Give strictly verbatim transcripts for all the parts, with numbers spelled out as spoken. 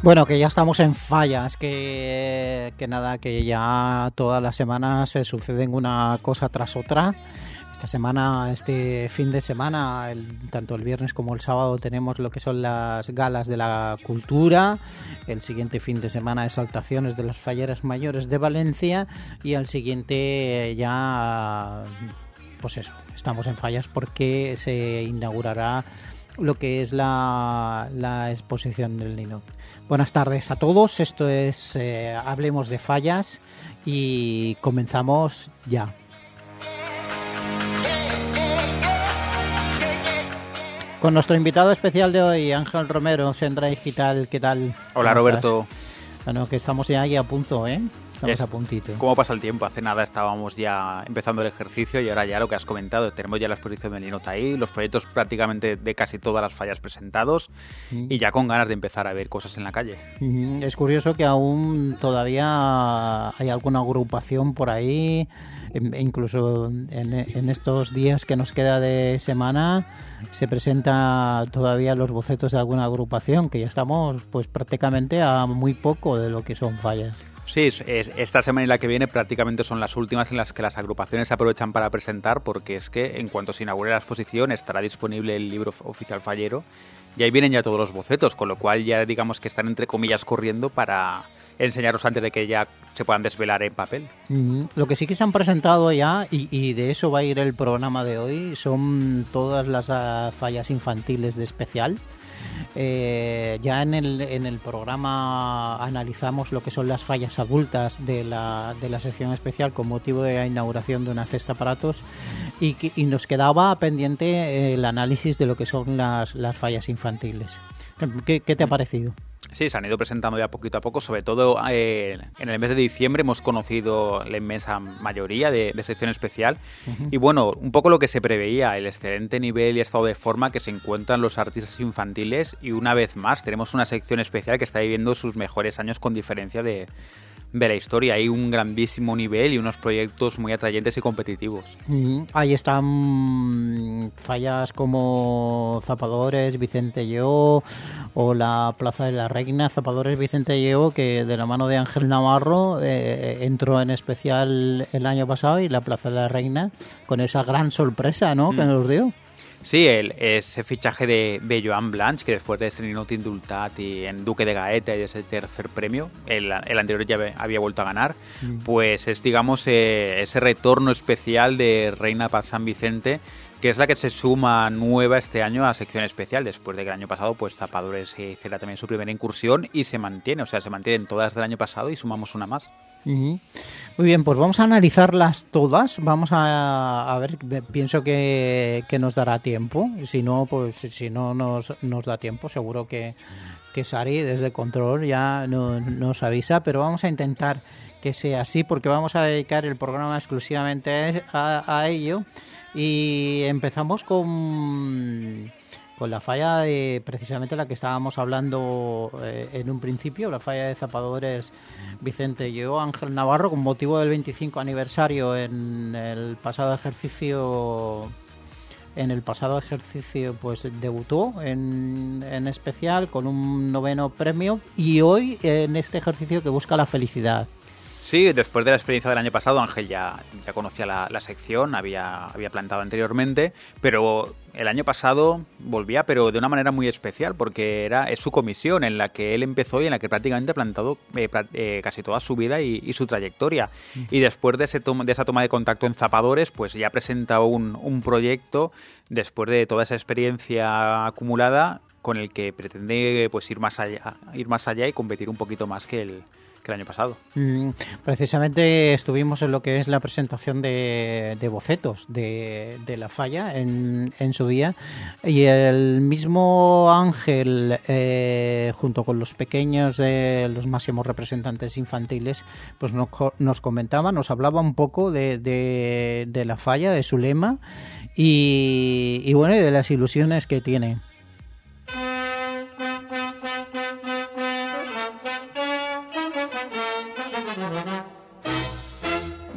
Bueno, que ya estamos en fallas, que, que nada, que ya todas las semanas se suceden una cosa tras otra. Esta semana, este fin de semana, el, tanto el viernes como el sábado, tenemos lo que son las galas de la cultura. El siguiente fin de semana, exaltaciones de las falleras mayores de Valencia. Y al siguiente ya, pues eso, estamos en fallas porque se inaugurará lo que es la, la exposición del Nino. Buenas tardes a todos, esto es eh, Hablemos de Fallas y comenzamos ya. Con nuestro invitado especial de hoy, Ángel Romero, Sendra Digital, ¿qué tal? Hola Roberto. Bueno, que estamos ya ahí a punto, ¿eh? Estamos es, a puntito. ¿Cómo pasa el tiempo? Hace nada estábamos ya empezando el ejercicio y ahora ya lo que has comentado, tenemos ya la exposición del Linota ahí, los proyectos prácticamente de casi todas las fallas presentados mm. y ya con ganas de empezar a ver cosas en la calle. Mm, es curioso que aún todavía hay alguna agrupación por ahí, incluso en, en estos días que nos queda de semana se presenta todavía los bocetos de alguna agrupación, que ya estamos pues prácticamente a muy poco de lo que son fallas. Sí, es, es, esta semana y la que viene prácticamente son las últimas en las que las agrupaciones se aprovechan para presentar, porque es que en cuanto se inaugure la exposición estará disponible el libro oficial fallero y ahí vienen ya todos los bocetos, con lo cual ya digamos que están entre comillas corriendo para enseñaros antes de que ya se puedan desvelar en papel. Mm-hmm. Lo que sí que se han presentado ya, y, y de eso va a ir el programa de hoy, son todas las uh, fallas infantiles de especial. Eh, ya en el, en el programa analizamos lo que son las fallas adultas de la, de la sección especial con motivo de la inauguración de una cesta aparatos y, y nos quedaba pendiente el análisis de lo que son las, las fallas infantiles. ¿Qué, qué te ha parecido? Sí, se han ido presentando ya poquito a poco, sobre todo eh, en el mes de diciembre hemos conocido la inmensa mayoría de, de sección especial uh-huh. y bueno, un poco lo que se preveía, el excelente nivel y estado de forma que se encuentran los artistas infantiles y una vez más tenemos una sección especial que está viviendo sus mejores años con diferencia de, de la historia. Hay un grandísimo nivel y unos proyectos muy atrayentes y competitivos. Uh-huh. Ahí están fallas como Zapadores, Vicente Lleó o la Plaza de la Reina. Zapadores, Vicente Lleó, que de la mano de Ángel Navarro eh, entró en especial el año pasado, y la Plaza de la Reina con esa gran sorpresa, ¿no? Mm. que nos dio. Sí, el, ese fichaje de, de Joan Blanch, que después de ser Ninot Indultat y en Duque de Gaeta y ese tercer premio, el, el anterior ya había vuelto a ganar, mm. pues es, digamos, eh, ese retorno especial de Reina para San Vicente, que es la que se suma nueva este año a sección especial, después de que el año pasado pues Zapadores hiciera también su primera incursión y se mantiene, o sea, se mantienen todas del año pasado y sumamos una más. Uh-huh. Muy bien, pues vamos a analizarlas todas, vamos a, a ver, pienso que, que nos dará tiempo, si no, pues si no nos, nos da tiempo, seguro que, que Sari desde Control ya no, nos avisa, pero vamos a intentar que sea así porque vamos a dedicar el programa exclusivamente a, a ello. Y empezamos con, con la falla de precisamente la que estábamos hablando eh, en un principio, la falla de Zapadores Vicente Lleó, Ángel Navarro, con motivo del veinticinco aniversario en el pasado ejercicio. En el pasado ejercicio pues debutó en, en especial con un noveno premio y hoy en este ejercicio que busca la felicidad. Sí, después de la experiencia del año pasado, Ángel ya, ya conocía la, la sección, había, había plantado anteriormente, pero el año pasado volvía, pero de una manera muy especial, porque era es su comisión en la que él empezó y en la que prácticamente ha plantado eh, eh, casi toda su vida y, y su trayectoria. Mm. Y después de, ese toma, de esa toma de contacto en Zapadores, pues ya presenta un, un proyecto, después de toda esa experiencia acumulada, con el que pretende pues ir más allá, ir más allá y competir un poquito más que el... el año pasado. Mm, precisamente estuvimos en lo que es la presentación de, de bocetos de, de la falla en, en su día y el mismo Ángel eh, junto con los pequeños de los máximos representantes infantiles pues nos, nos comentaba, nos hablaba un poco de, de, de la falla, de su lema y, y bueno, y de las ilusiones que tiene.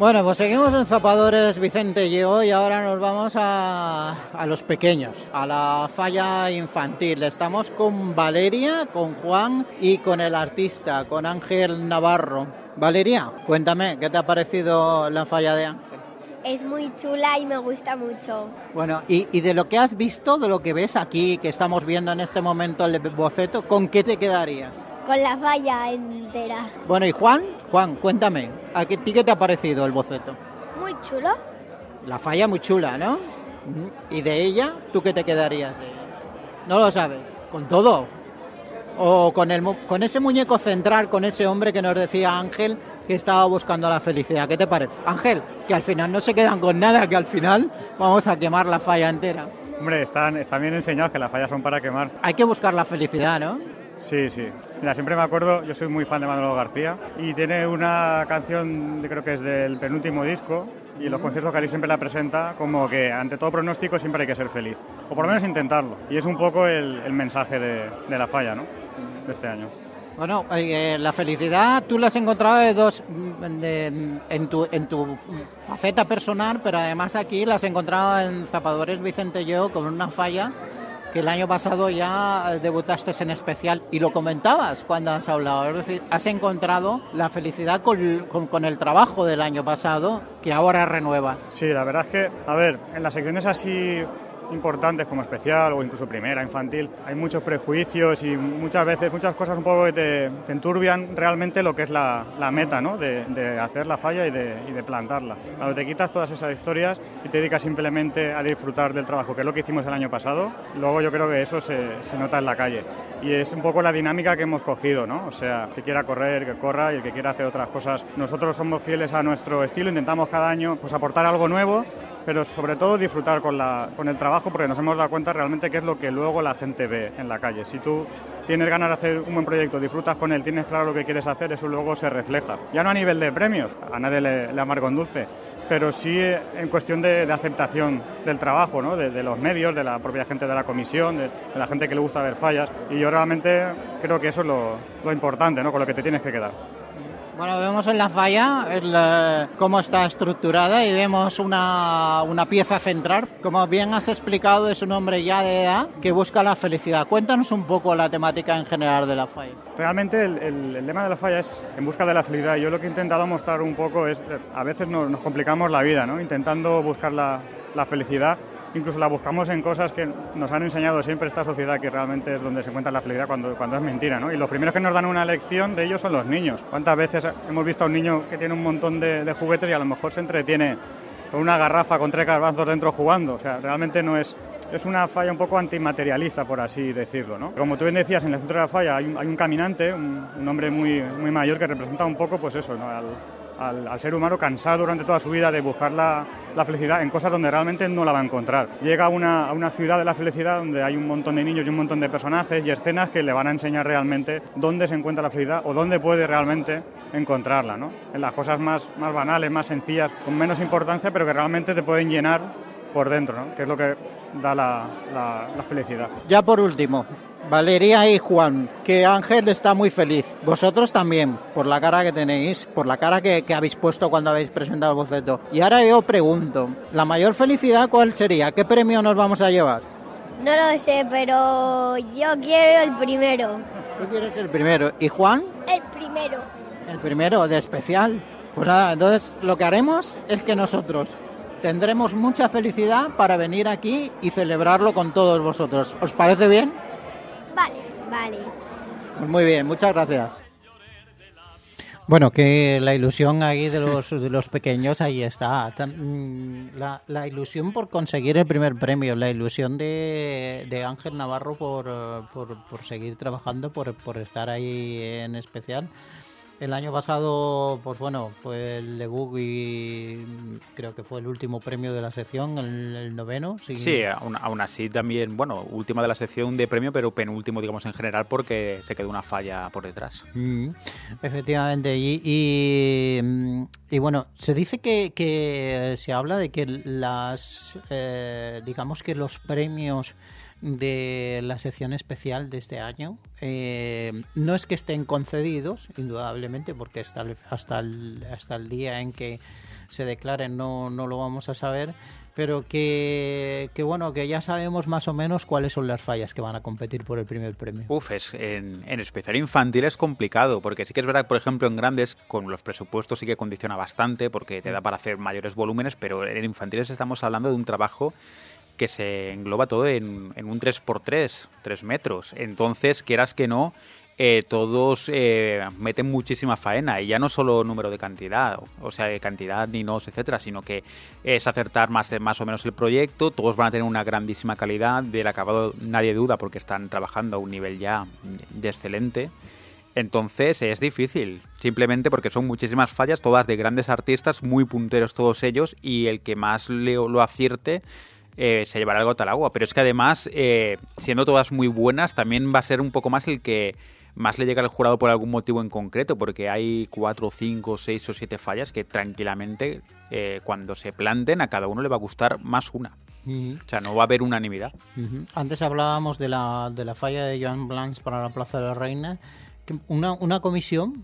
Bueno, pues seguimos en Zapadores Vicente Lleó y ahora nos vamos a, a los pequeños, a la falla infantil. Estamos con Valeria, con Juan y con el artista, con Ángel Navarro. Valeria, cuéntame, ¿qué te ha parecido la falla de Ángel? Es muy chula y me gusta mucho. Bueno, y, y de lo que has visto, de lo que ves aquí, que estamos viendo en este momento el boceto, ¿con qué te quedarías? Con la falla entera. Bueno, y Juan, Juan, cuéntame, ¿a ti qué te ha parecido el boceto? Muy chulo. La falla muy chula, ¿no? ¿Y de ella, tú qué te quedarías de ella? No lo sabes, ¿con todo? ¿O con, el, con ese muñeco central, con ese hombre que nos decía Ángel, que estaba buscando la felicidad? ¿Qué te parece? Ángel, que al final no se quedan con nada, que al final vamos a quemar la falla entera. Hombre, están, están bien enseñados que las fallas son para quemar. Hay que buscar la felicidad, ¿no? Sí, sí. Mira, siempre me acuerdo, yo soy muy fan de Manolo García y tiene una canción, creo que es del penúltimo disco, y en los conciertos que Ali siempre la presenta como que ante todo pronóstico siempre hay que ser feliz, o por lo menos intentarlo. Y es un poco el, el mensaje de, de la falla, ¿no?, de este año. Bueno, eh, la felicidad tú la has encontrado de dos, de, en, tu, en tu faceta personal, pero además aquí la has encontrado en Zapadores Vicente Lleó con una falla que el año pasado ya debutaste en especial y lo comentabas cuando has hablado. Es decir, has encontrado la felicidad con, con, con el trabajo del año pasado que ahora renuevas. Sí, la verdad es que, a ver, en las secciones así importantes como especial o incluso primera, infantil, hay muchos prejuicios y muchas veces, muchas cosas un poco que te, te enturbian realmente lo que es la, la meta, ¿no?, de, de hacer la falla y de, y de plantarla. Cuando te quitas todas esas historias y te dedicas simplemente a disfrutar del trabajo, que es lo que hicimos el año pasado, luego yo creo que eso se, se nota en la calle. Y es un poco la dinámica que hemos cogido, ¿no? O sea, que quiera correr, que corra, y el que quiera hacer otras cosas. Nosotros somos fieles a nuestro estilo, intentamos cada año pues aportar algo nuevo, pero sobre todo disfrutar con, la, con el trabajo, porque nos hemos dado cuenta realmente que es lo que luego la gente ve en la calle. Si tú tienes ganas de hacer un buen proyecto, disfrutas con él, tienes claro lo que quieres hacer, eso luego se refleja. Ya no a nivel de premios, a nadie le, le amarga un dulce, pero sí en cuestión de, de aceptación del trabajo, ¿no?, de, de los medios, de la propia gente de la comisión, de, de la gente que le gusta ver fallas, y yo realmente creo que eso es lo, lo importante, ¿no?, con lo que te tienes que quedar. Bueno, vemos en la falla el, cómo está estructurada y vemos una, una pieza central. Como bien has explicado, es un hombre ya de edad que busca la felicidad. Cuéntanos un poco la temática en general de la falla. Realmente el, el, el lema de la falla es en busca de la felicidad. Yo lo que he intentado mostrar un poco es, a veces nos, nos complicamos la vida, ¿no?, intentando buscar la, la felicidad. Incluso la buscamos en cosas que nos han enseñado siempre esta sociedad, que realmente es donde se encuentra la felicidad cuando, cuando es mentira, ¿no? Y los primeros que nos dan una lección de ellos son los niños. ¿Cuántas veces hemos visto a un niño que tiene un montón de, de juguetes y a lo mejor se entretiene con una garrafa con tres garbanzos dentro jugando? O sea, realmente no es... Es una falla un poco antimaterialista, por así decirlo, ¿no? Como tú bien decías, en el centro de la falla hay un, hay un caminante, un, un hombre muy, muy mayor que representa un poco, pues eso, ¿no?, al, al, al ser humano cansado durante toda su vida de buscar la, la felicidad en cosas donde realmente no la va a encontrar. Llega a una, a una ciudad de la felicidad donde hay un montón de niños y un montón de personajes y escenas que le van a enseñar realmente dónde se encuentra la felicidad o dónde puede realmente encontrarla, ¿no? En las cosas más, más banales, más sencillas, con menos importancia, pero que realmente te pueden llenar por dentro, ¿no?, que es lo que da la, la, la felicidad. Ya por último, Valeria y Juan, que Ángel está muy feliz. Vosotros también, por la cara que tenéis, por la cara que, que habéis puesto cuando habéis presentado el boceto. Y ahora yo pregunto, ¿la mayor felicidad cuál sería? ¿Qué premio nos vamos a llevar? No lo sé, pero yo quiero el primero. Tú quieres el primero. ¿Y Juan? El primero. El primero, de especial. Pues nada, entonces lo que haremos es que nosotros tendremos mucha felicidad para venir aquí y celebrarlo con todos vosotros. ¿Os parece bien? Vale, vale. Pues muy bien, muchas gracias. Bueno, que la ilusión ahí de los de los pequeños ahí está. La, la ilusión por conseguir el primer premio, la ilusión de, de Ángel Navarro por, por, por seguir trabajando, por, por estar ahí en especial. El año pasado, pues bueno, fue el debut y creo que fue el último premio de la sección, el, el noveno. Sí, sí aún, aún así también, bueno, última de la sección de premio, pero penúltimo, digamos, en general, porque se quedó una falla por detrás. Mm, efectivamente, y, y, y bueno, se dice que, que se habla de que las, eh, digamos que los premios de la sección especial de este año eh, no es que estén concedidos, indudablemente, porque hasta el, hasta el, hasta el día en que se declaren no, no lo vamos a saber, pero que, que bueno, que ya sabemos más o menos cuáles son las fallas que van a competir por el primer premio. Uf, es, en, en especial infantil es complicado, porque sí que es verdad que, por ejemplo, en grandes, con los presupuestos sí que condiciona bastante, porque te da para hacer mayores volúmenes, pero en infantiles estamos hablando de un trabajo que se engloba todo en, en un tres por tres, tres metros. Entonces, quieras que no, eh, todos eh, meten muchísima faena, y ya no solo número de cantidad, o sea, de cantidad ni nos, etcétera, sino que es acertar más, más o menos el proyecto. Todos van a tener una grandísima calidad, del acabado nadie duda, porque están trabajando a un nivel ya de excelente. Entonces es difícil, simplemente porque son muchísimas fallas, todas de grandes artistas, muy punteros todos ellos, y el que más le, lo acierte eh, se llevará el gota al agua. Pero es que además, eh, siendo todas muy buenas, también va a ser un poco más el que más le llega al jurado por algún motivo en concreto, porque hay cuatro, cinco, seis o siete fallas que tranquilamente, eh, cuando se planten, a cada uno le va a gustar más una. Uh-huh. O sea, no va a haber unanimidad. Uh-huh. Antes hablábamos de la, de la falla de Joan Blanch para la Plaza de la Reina. Una, una comisión,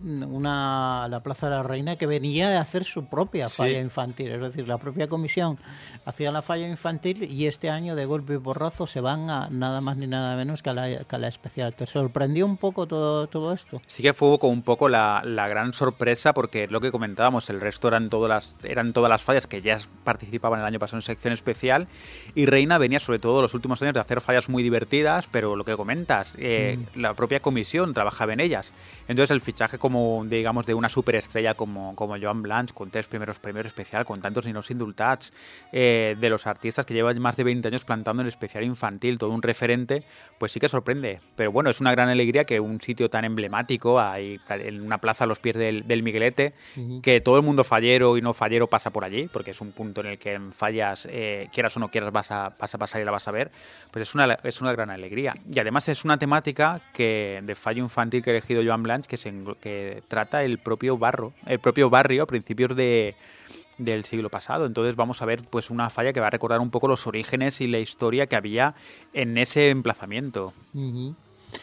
una la Plaza de la Reina, que venía de hacer su propia falla sí. infantil. Es decir, la propia comisión hacía la falla infantil, y este año de golpe y porrazo se van a nada más ni nada menos que a la, que a la especial. ¿Te sorprendió un poco todo, todo esto? Sí que fue como un poco la, la gran sorpresa, porque lo que comentábamos, el resto eran todas las, eran todas las fallas que ya participaban el año pasado en sección especial, y Reina venía sobre todo los últimos años de hacer fallas muy divertidas, pero lo que comentas, eh, mm. la propia comisión trabajaba en ellas. Entonces el fichaje, como digamos, de una superestrella como, como Joan Blanch, con tres primeros premios especial, con tantos ninos indultats, eh, de los artistas que llevan más de veinte años plantando en el especial infantil, todo un referente, pues sí que sorprende. Pero bueno, es una gran alegría que un sitio tan emblemático, hay en una plaza a los pies del, del Miguelete, uh-huh. que todo el mundo fallero y no fallero pasa por allí, porque es un punto en el que en fallas, eh, quieras o no quieras, vas a, vas a pasar y la vas a ver, pues es una, es una gran alegría. Y además es una temática que de fallo infantil que elegido Joan Blanch, que, se, que trata el propio barro, el propio barrio a principios de, del siglo pasado. Entonces vamos a ver pues una falla que va a recordar un poco los orígenes y la historia que había en ese emplazamiento. Uh-huh.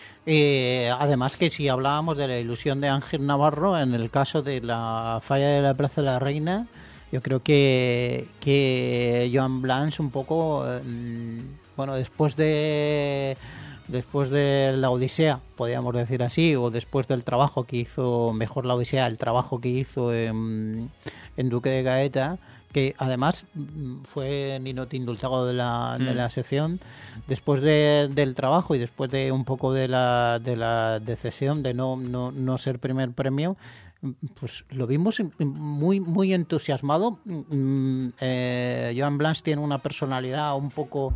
Eh, además, que si hablábamos de la ilusión de Ángel Navarro, en el caso de la falla de la Plaza de la Reina, yo creo que, que Joan Blanch un poco, eh, bueno, después de después de la Odisea, podríamos decir así, o después del trabajo que hizo, mejor la Odisea, el trabajo que hizo en, en Duque de Gaeta, que además fue Ninot indultado de la, mm. de la sección, después de, del trabajo y después de un poco de la, de la decisión de no, no, no ser primer premio, pues lo vimos muy muy entusiasmado. Eh, Joan Blanch tiene una personalidad un poco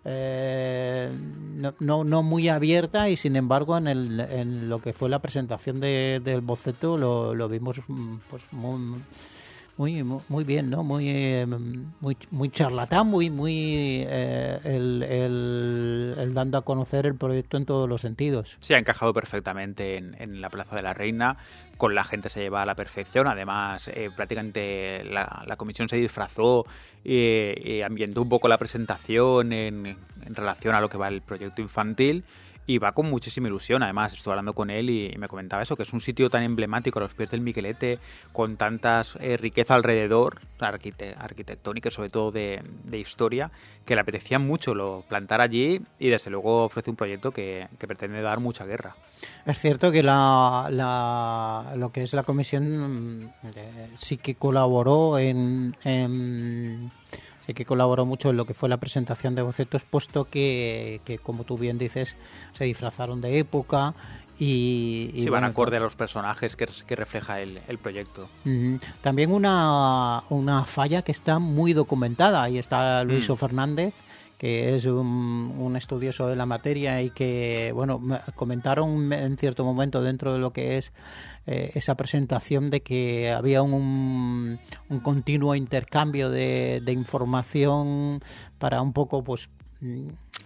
eh, no, no, no muy abierta, y sin embargo en, el, en lo que fue la presentación de, del boceto lo, lo vimos pues muy Muy, muy bien, ¿no? Muy, eh, muy, muy charlatán, muy, muy eh, el, el, el dando a conocer el proyecto en todos los sentidos. Sí, ha encajado perfectamente en, en la Plaza de la Reina. Con la gente se lleva a la perfección. Además, eh, prácticamente la, la comisión se disfrazó y, y ambientó un poco la presentación en, en relación a lo que va el proyecto infantil. Y va con muchísima ilusión. Además, estuve hablando con él y me comentaba eso, que es un sitio tan emblemático a los pies del Miguelete, con tantas eh, riqueza alrededor, arquite- arquitectónica y sobre todo de, de historia, que le apetecía mucho lo plantar allí, y desde luego ofrece un proyecto que, que pretende dar mucha guerra. Es cierto que la, la lo que es la comisión eh, sí que colaboró en... en... Sí que colaboró mucho en lo que fue la presentación de bocetos, puesto que, que como tú bien dices, se disfrazaron de época y... y sí, bueno, van acorde a los personajes que, que refleja el, el proyecto. Uh-huh. También una, una falla que está muy documentada, ahí está Luiso mm. Fernández, que es un, un estudioso de la materia y que, bueno, comentaron en cierto momento dentro de lo que es eh, esa presentación de que había un, un continuo intercambio de, de información para un poco, pues...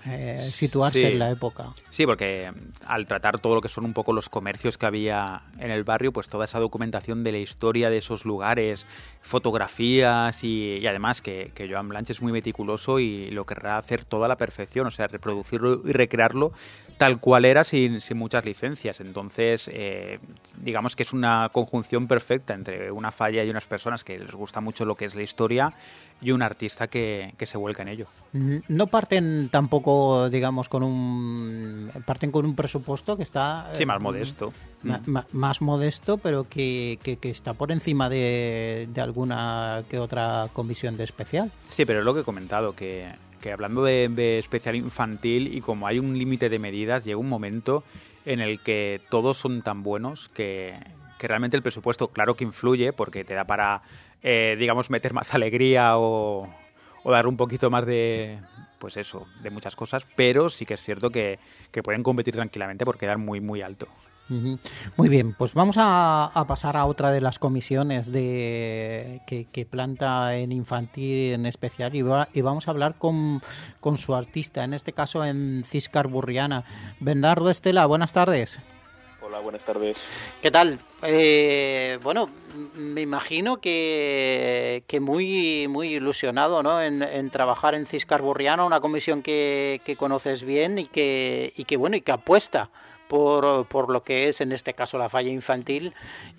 eh, situarse sí. en la época. Sí, porque al tratar todo lo que son un poco los comercios que había en el barrio, pues toda esa documentación de la historia de esos lugares, fotografías y, y además que, que Joan Blanch es muy meticuloso y lo querrá hacer toda a la perfección, o sea, reproducirlo y recrearlo tal cual era sin, sin muchas licencias. Entonces, eh, digamos que es una conjunción perfecta entre una falla y unas personas que les gusta mucho lo que es la historia y un artista que, que se vuelca en ello. No parten tampoco, digamos, con un... Parten con un presupuesto que está... Sí, más modesto. Ma, ma, más modesto, pero que, que, que está por encima de, de alguna que otra comisión de especial. Sí, pero es lo que he comentado, que... que hablando de, de especial infantil y como hay un límite de medidas, llega un momento en el que todos son tan buenos que, que realmente el presupuesto, claro que influye, porque te da para, eh, digamos, meter más alegría o, o dar un poquito más de, pues eso, de muchas cosas, pero sí que es cierto que, que pueden competir tranquilamente por quedar muy, muy alto. Uh-huh. Muy bien, pues vamos a, a pasar a otra de las comisiones de que, que planta en infantil en especial y, va, y vamos a hablar con, con su artista, en este caso en Ciscar Burriana. Bernardo Estela, buenas tardes. Hola, buenas tardes. ¿Qué tal? Eh, bueno, me imagino que, que muy muy ilusionado, ¿no? en, en trabajar en Ciscar Burriana, una comisión que, que conoces bien y que, y que bueno y que apuesta Por, por lo que es en este caso la falla infantil,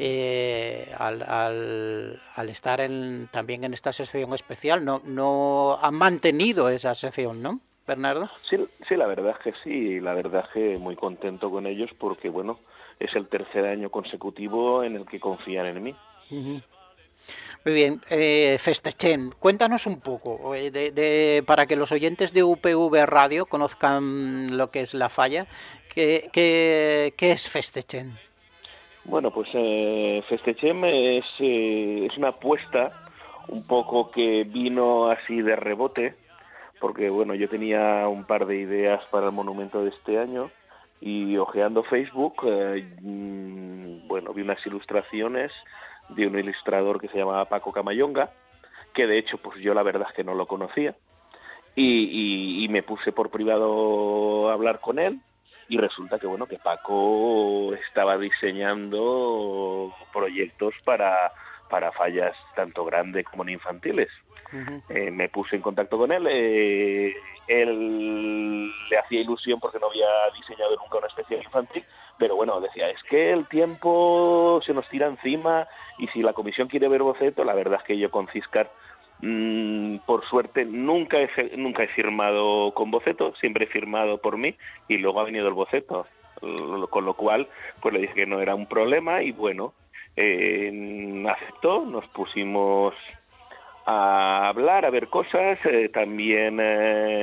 eh, al, al, al estar en, también en esta sección especial, no, no han mantenido esa sección, ¿no, Bernardo? Sí, sí, la verdad es que sí, la verdad es que muy contento con ellos porque, bueno, es el tercer año consecutivo en el que confían en mí. Uh-huh. Muy bien, eh, Festechén, cuéntanos un poco, eh, de, de, para que los oyentes de U P V Radio conozcan lo que es la falla. ¿Qué, qué, qué es Festechén? Bueno, pues eh, Festechén es, eh, es una apuesta un poco que vino así de rebote, porque bueno, yo tenía un par de ideas para el monumento de este año y hojeando Facebook, eh, bueno, vi unas ilustraciones de un ilustrador que se llamaba Paco Camayonga, que de hecho pues yo la verdad es que no lo conocía, y, y, y me puse por privado a hablar con él, y resulta que bueno, que Paco estaba diseñando proyectos para, para fallas tanto grandes como infantiles. Uh-huh. Eh, me puse en contacto con él, eh, él le hacía ilusión porque no había diseñado nunca una especial infantil, pero bueno, decía, es que el tiempo se nos tira encima y si la comisión quiere ver boceto, la verdad es que yo con Ciscar, mmm, por suerte, nunca he, nunca he firmado con boceto, siempre he firmado por mí y luego ha venido el boceto, con lo cual pues le dije que no era un problema y bueno, eh, aceptó, nos pusimos a hablar, a ver cosas, eh, también eh,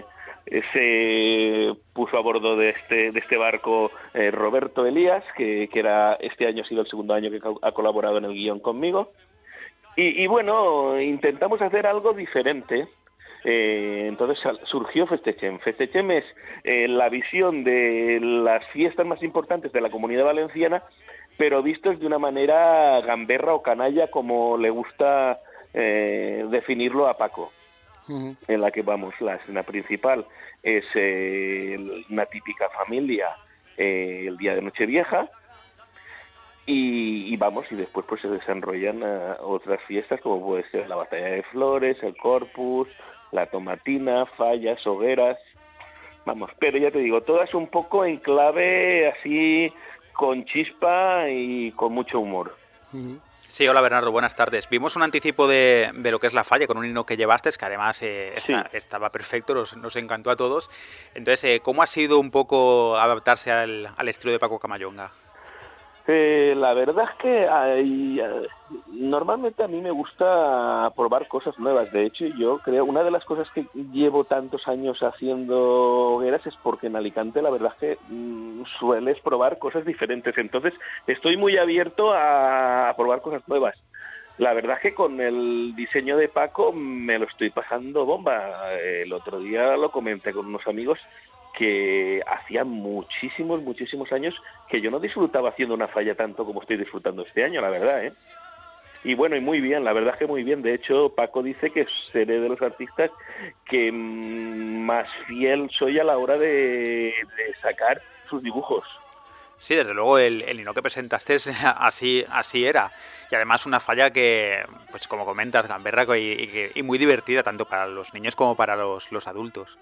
se puso a bordo de este de este barco eh, Roberto Elías, que, que era este año ha sido el segundo año que ha colaborado en el guión conmigo, y, y bueno, intentamos hacer algo diferente. Eh, entonces surgió Festechén. Festechén es eh, la visión de las fiestas más importantes de la Comunidad Valenciana, pero vistos de una manera gamberra o canalla, como le gusta Eh, definirlo a Paco. Uh-huh. En la que vamos, la escena principal es eh, una típica familia eh, el día de Nochevieja y, y vamos, y después pues se desarrollan uh, otras fiestas como puede ser la Batalla de Flores, el Corpus, la Tomatina, fallas, hogueras, vamos, pero ya te digo, todas un poco en clave así con chispa y con mucho humor. Uh-huh. Sí, hola Bernardo, buenas tardes. Vimos un anticipo de, de lo que es la falla con un himno que llevaste, que además eh, está, sí. estaba perfecto, nos, nos encantó a todos. Entonces, eh, ¿cómo ha sido un poco adaptarse al, al estilo de Paco Camayonga? Eh, la verdad es que hay, normalmente a mí me gusta probar cosas nuevas. De hecho, yo creo, una de las cosas que llevo tantos años haciendo hogueras es porque en Alicante la verdad es que mmm, sueles probar cosas diferentes. Entonces, estoy muy abierto a, a probar cosas nuevas. La verdad es que con el diseño de Paco me lo estoy pasando bomba. El otro día lo comenté con unos amigos que hacía muchísimos, muchísimos años que yo no disfrutaba haciendo una falla tanto como estoy disfrutando este año, la verdad, ¿eh? y bueno, y muy bien, la verdad es que muy bien. De hecho, Paco dice que seré de los artistas que mmm, más fiel soy a la hora de, de sacar sus dibujos. Sí, desde luego el, el hino que presentaste así así era. Y además una falla que, pues como comentas, gamberra y, y, y muy divertida tanto para los niños como para los, los adultos.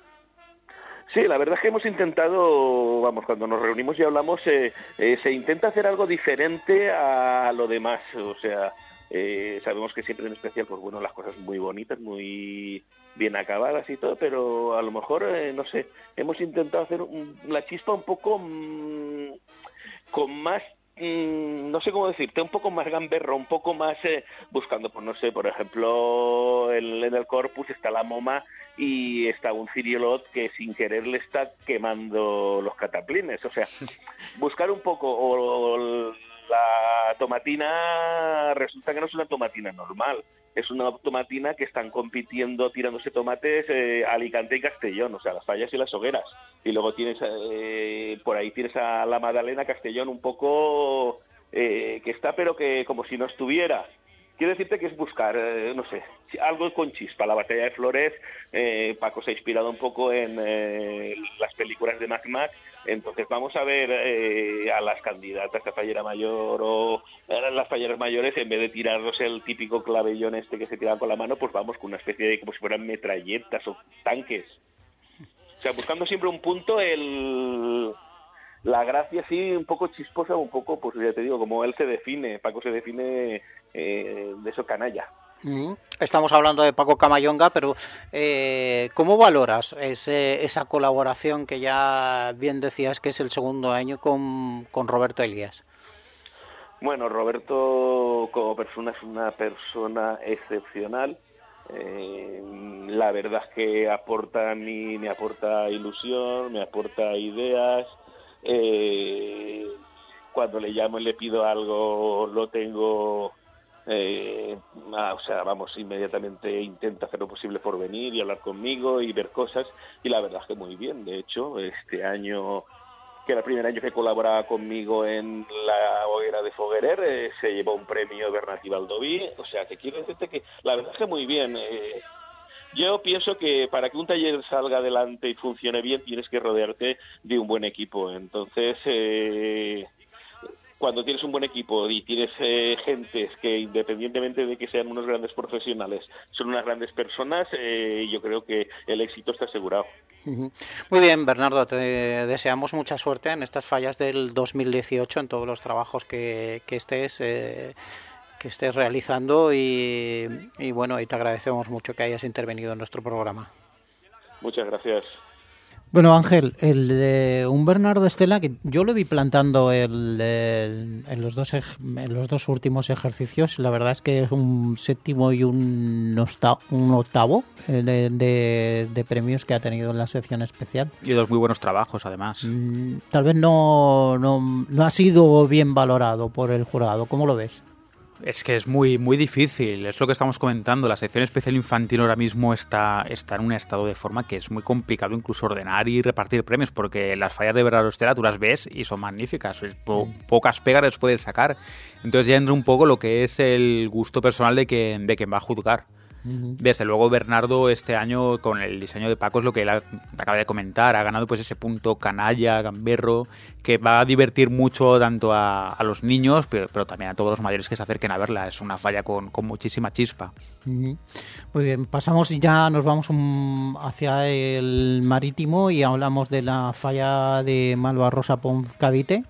Sí, la verdad es que hemos intentado, vamos, cuando nos reunimos y hablamos, eh, eh, se intenta hacer algo diferente a lo demás. O sea, eh, sabemos que siempre en especial, pues bueno, las cosas muy bonitas, muy bien acabadas y todo, pero a lo mejor, eh, no sé, hemos intentado hacer un, la chispa un poco mmm, con más, mmm, no sé cómo decirte, un poco más gamberro, un poco más eh, buscando, pues no sé, por ejemplo, el, en el corpus está la moma y está un ciriolot que sin querer le está quemando los cataplines, o sea, buscar un poco, o, o la tomatina resulta que no es una tomatina normal, es una tomatina que están compitiendo tirándose tomates eh, Alicante y Castellón, o sea, las Fallas y las Hogueras. Y luego tienes, eh, por ahí tienes a la Magdalena Castellón un poco eh, que está, pero que como si no estuviera. Quiero decirte que es buscar, eh, no sé, algo con chispa. La Batalla de Flores, eh, Paco se ha inspirado un poco en eh, las películas de Mac Mac. Entonces vamos a ver eh, a las candidatas a fallera mayor o a las falleras mayores, en vez de tirarnos el típico clavellón este que se tira con la mano, pues vamos con una especie de, como si fueran metralletas o tanques. O sea, buscando siempre un punto, el la gracia así un poco chisposa, un poco, pues ya te digo, como él se define, Paco se define eh, de eso, canalla. Estamos hablando de Paco Camayonga, pero eh, ¿cómo valoras ese, esa colaboración que ya bien decías que es el segundo año con, con Roberto Elías? Bueno, Roberto como persona es una persona excepcional. Eh, la verdad es que aporta a mí, me aporta ilusión, me aporta ideas. Eh, cuando le llamo y le pido algo, lo tengo... Eh, ah, o sea, vamos, inmediatamente intenta hacer lo posible por venir y hablar conmigo y ver cosas, y la verdad es que muy bien. De hecho, este año, que era el primer año que colaboraba conmigo en la hoguera de Foguerer, eh, se llevó un premio Bernat y Baldoví, o sea, que quiero decirte que la verdad es que muy bien. Eh, yo pienso que para que un taller salga adelante y funcione bien, tienes que rodearte de un buen equipo. Entonces, eh, cuando tienes un buen equipo y tienes eh, gentes que, independientemente de que sean unos grandes profesionales, son unas grandes personas, eh, yo creo que el éxito está asegurado. Muy bien, Bernardo, te deseamos mucha suerte en estas fallas del dos mil dieciocho, en todos los trabajos que, que estés eh, que estés realizando y, y bueno, y te agradecemos mucho que hayas intervenido en nuestro programa. Muchas gracias. Bueno, Ángel, el de un Bernardo Estela, que yo lo vi plantando el, el, en, los dos, en los dos últimos ejercicios, la verdad es que es un séptimo y un, octavo, un octavo de, de, de premios que ha tenido en la sección especial. Y dos muy buenos trabajos, además. Mm, tal vez no, no, no ha sido bien valorado por el jurado. ¿Cómo lo ves? Es que es muy muy difícil, es lo que estamos comentando. La sección especial infantil ahora mismo está, está en un estado de forma que es muy complicado incluso ordenar y repartir premios, porque las fallas de Bernardo Estela tú las ves y son magníficas, po- pocas pegas les puedes sacar. Entonces ya entra un poco lo que es el gusto personal de, que, de quien va a juzgar. Uh-huh. Desde luego Bernardo este año con el diseño de Paco es lo que él acaba de comentar, ha ganado pues ese punto canalla, gamberro, que va a divertir mucho tanto a, a los niños pero, pero también a todos los mayores que se acerquen a verla. Es una falla con, con muchísima chispa. Uh-huh. Muy bien, pasamos y ya nos vamos un, hacia el marítimo y hablamos de la falla de Malvarrosa Ponz Cavite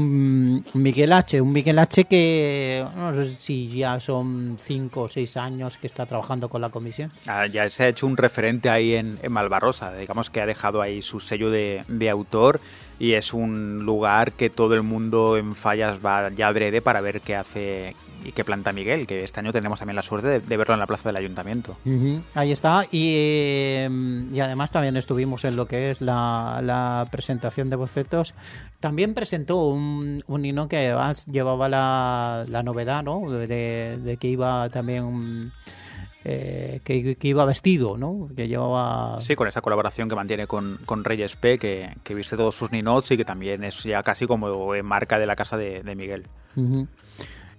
con Miguel H. Un Miguel H. que no sé si ya son cinco o seis años que está trabajando con la comisión. Ah, ya se ha hecho un referente ahí en, en Malvarrosa, digamos que ha dejado ahí su sello de, de autor, y es un lugar que todo el mundo en fallas va ya adrede para ver qué hace y qué planta Miguel, que este año tenemos también la suerte de, de verlo en la plaza del ayuntamiento. Uh-huh. Ahí está, y, y además también estuvimos en lo que es la, la presentación de bocetos. También presentó un, un hino que además llevaba la, la novedad, ¿no? De, de que iba también... Eh, que, que iba vestido, ¿no? Que llevaba... Sí, con esa colaboración que mantiene con, con Reyes P, que, que viste todos sus ninots y que también es ya casi como marca de la casa de, de Miguel. Uh-huh.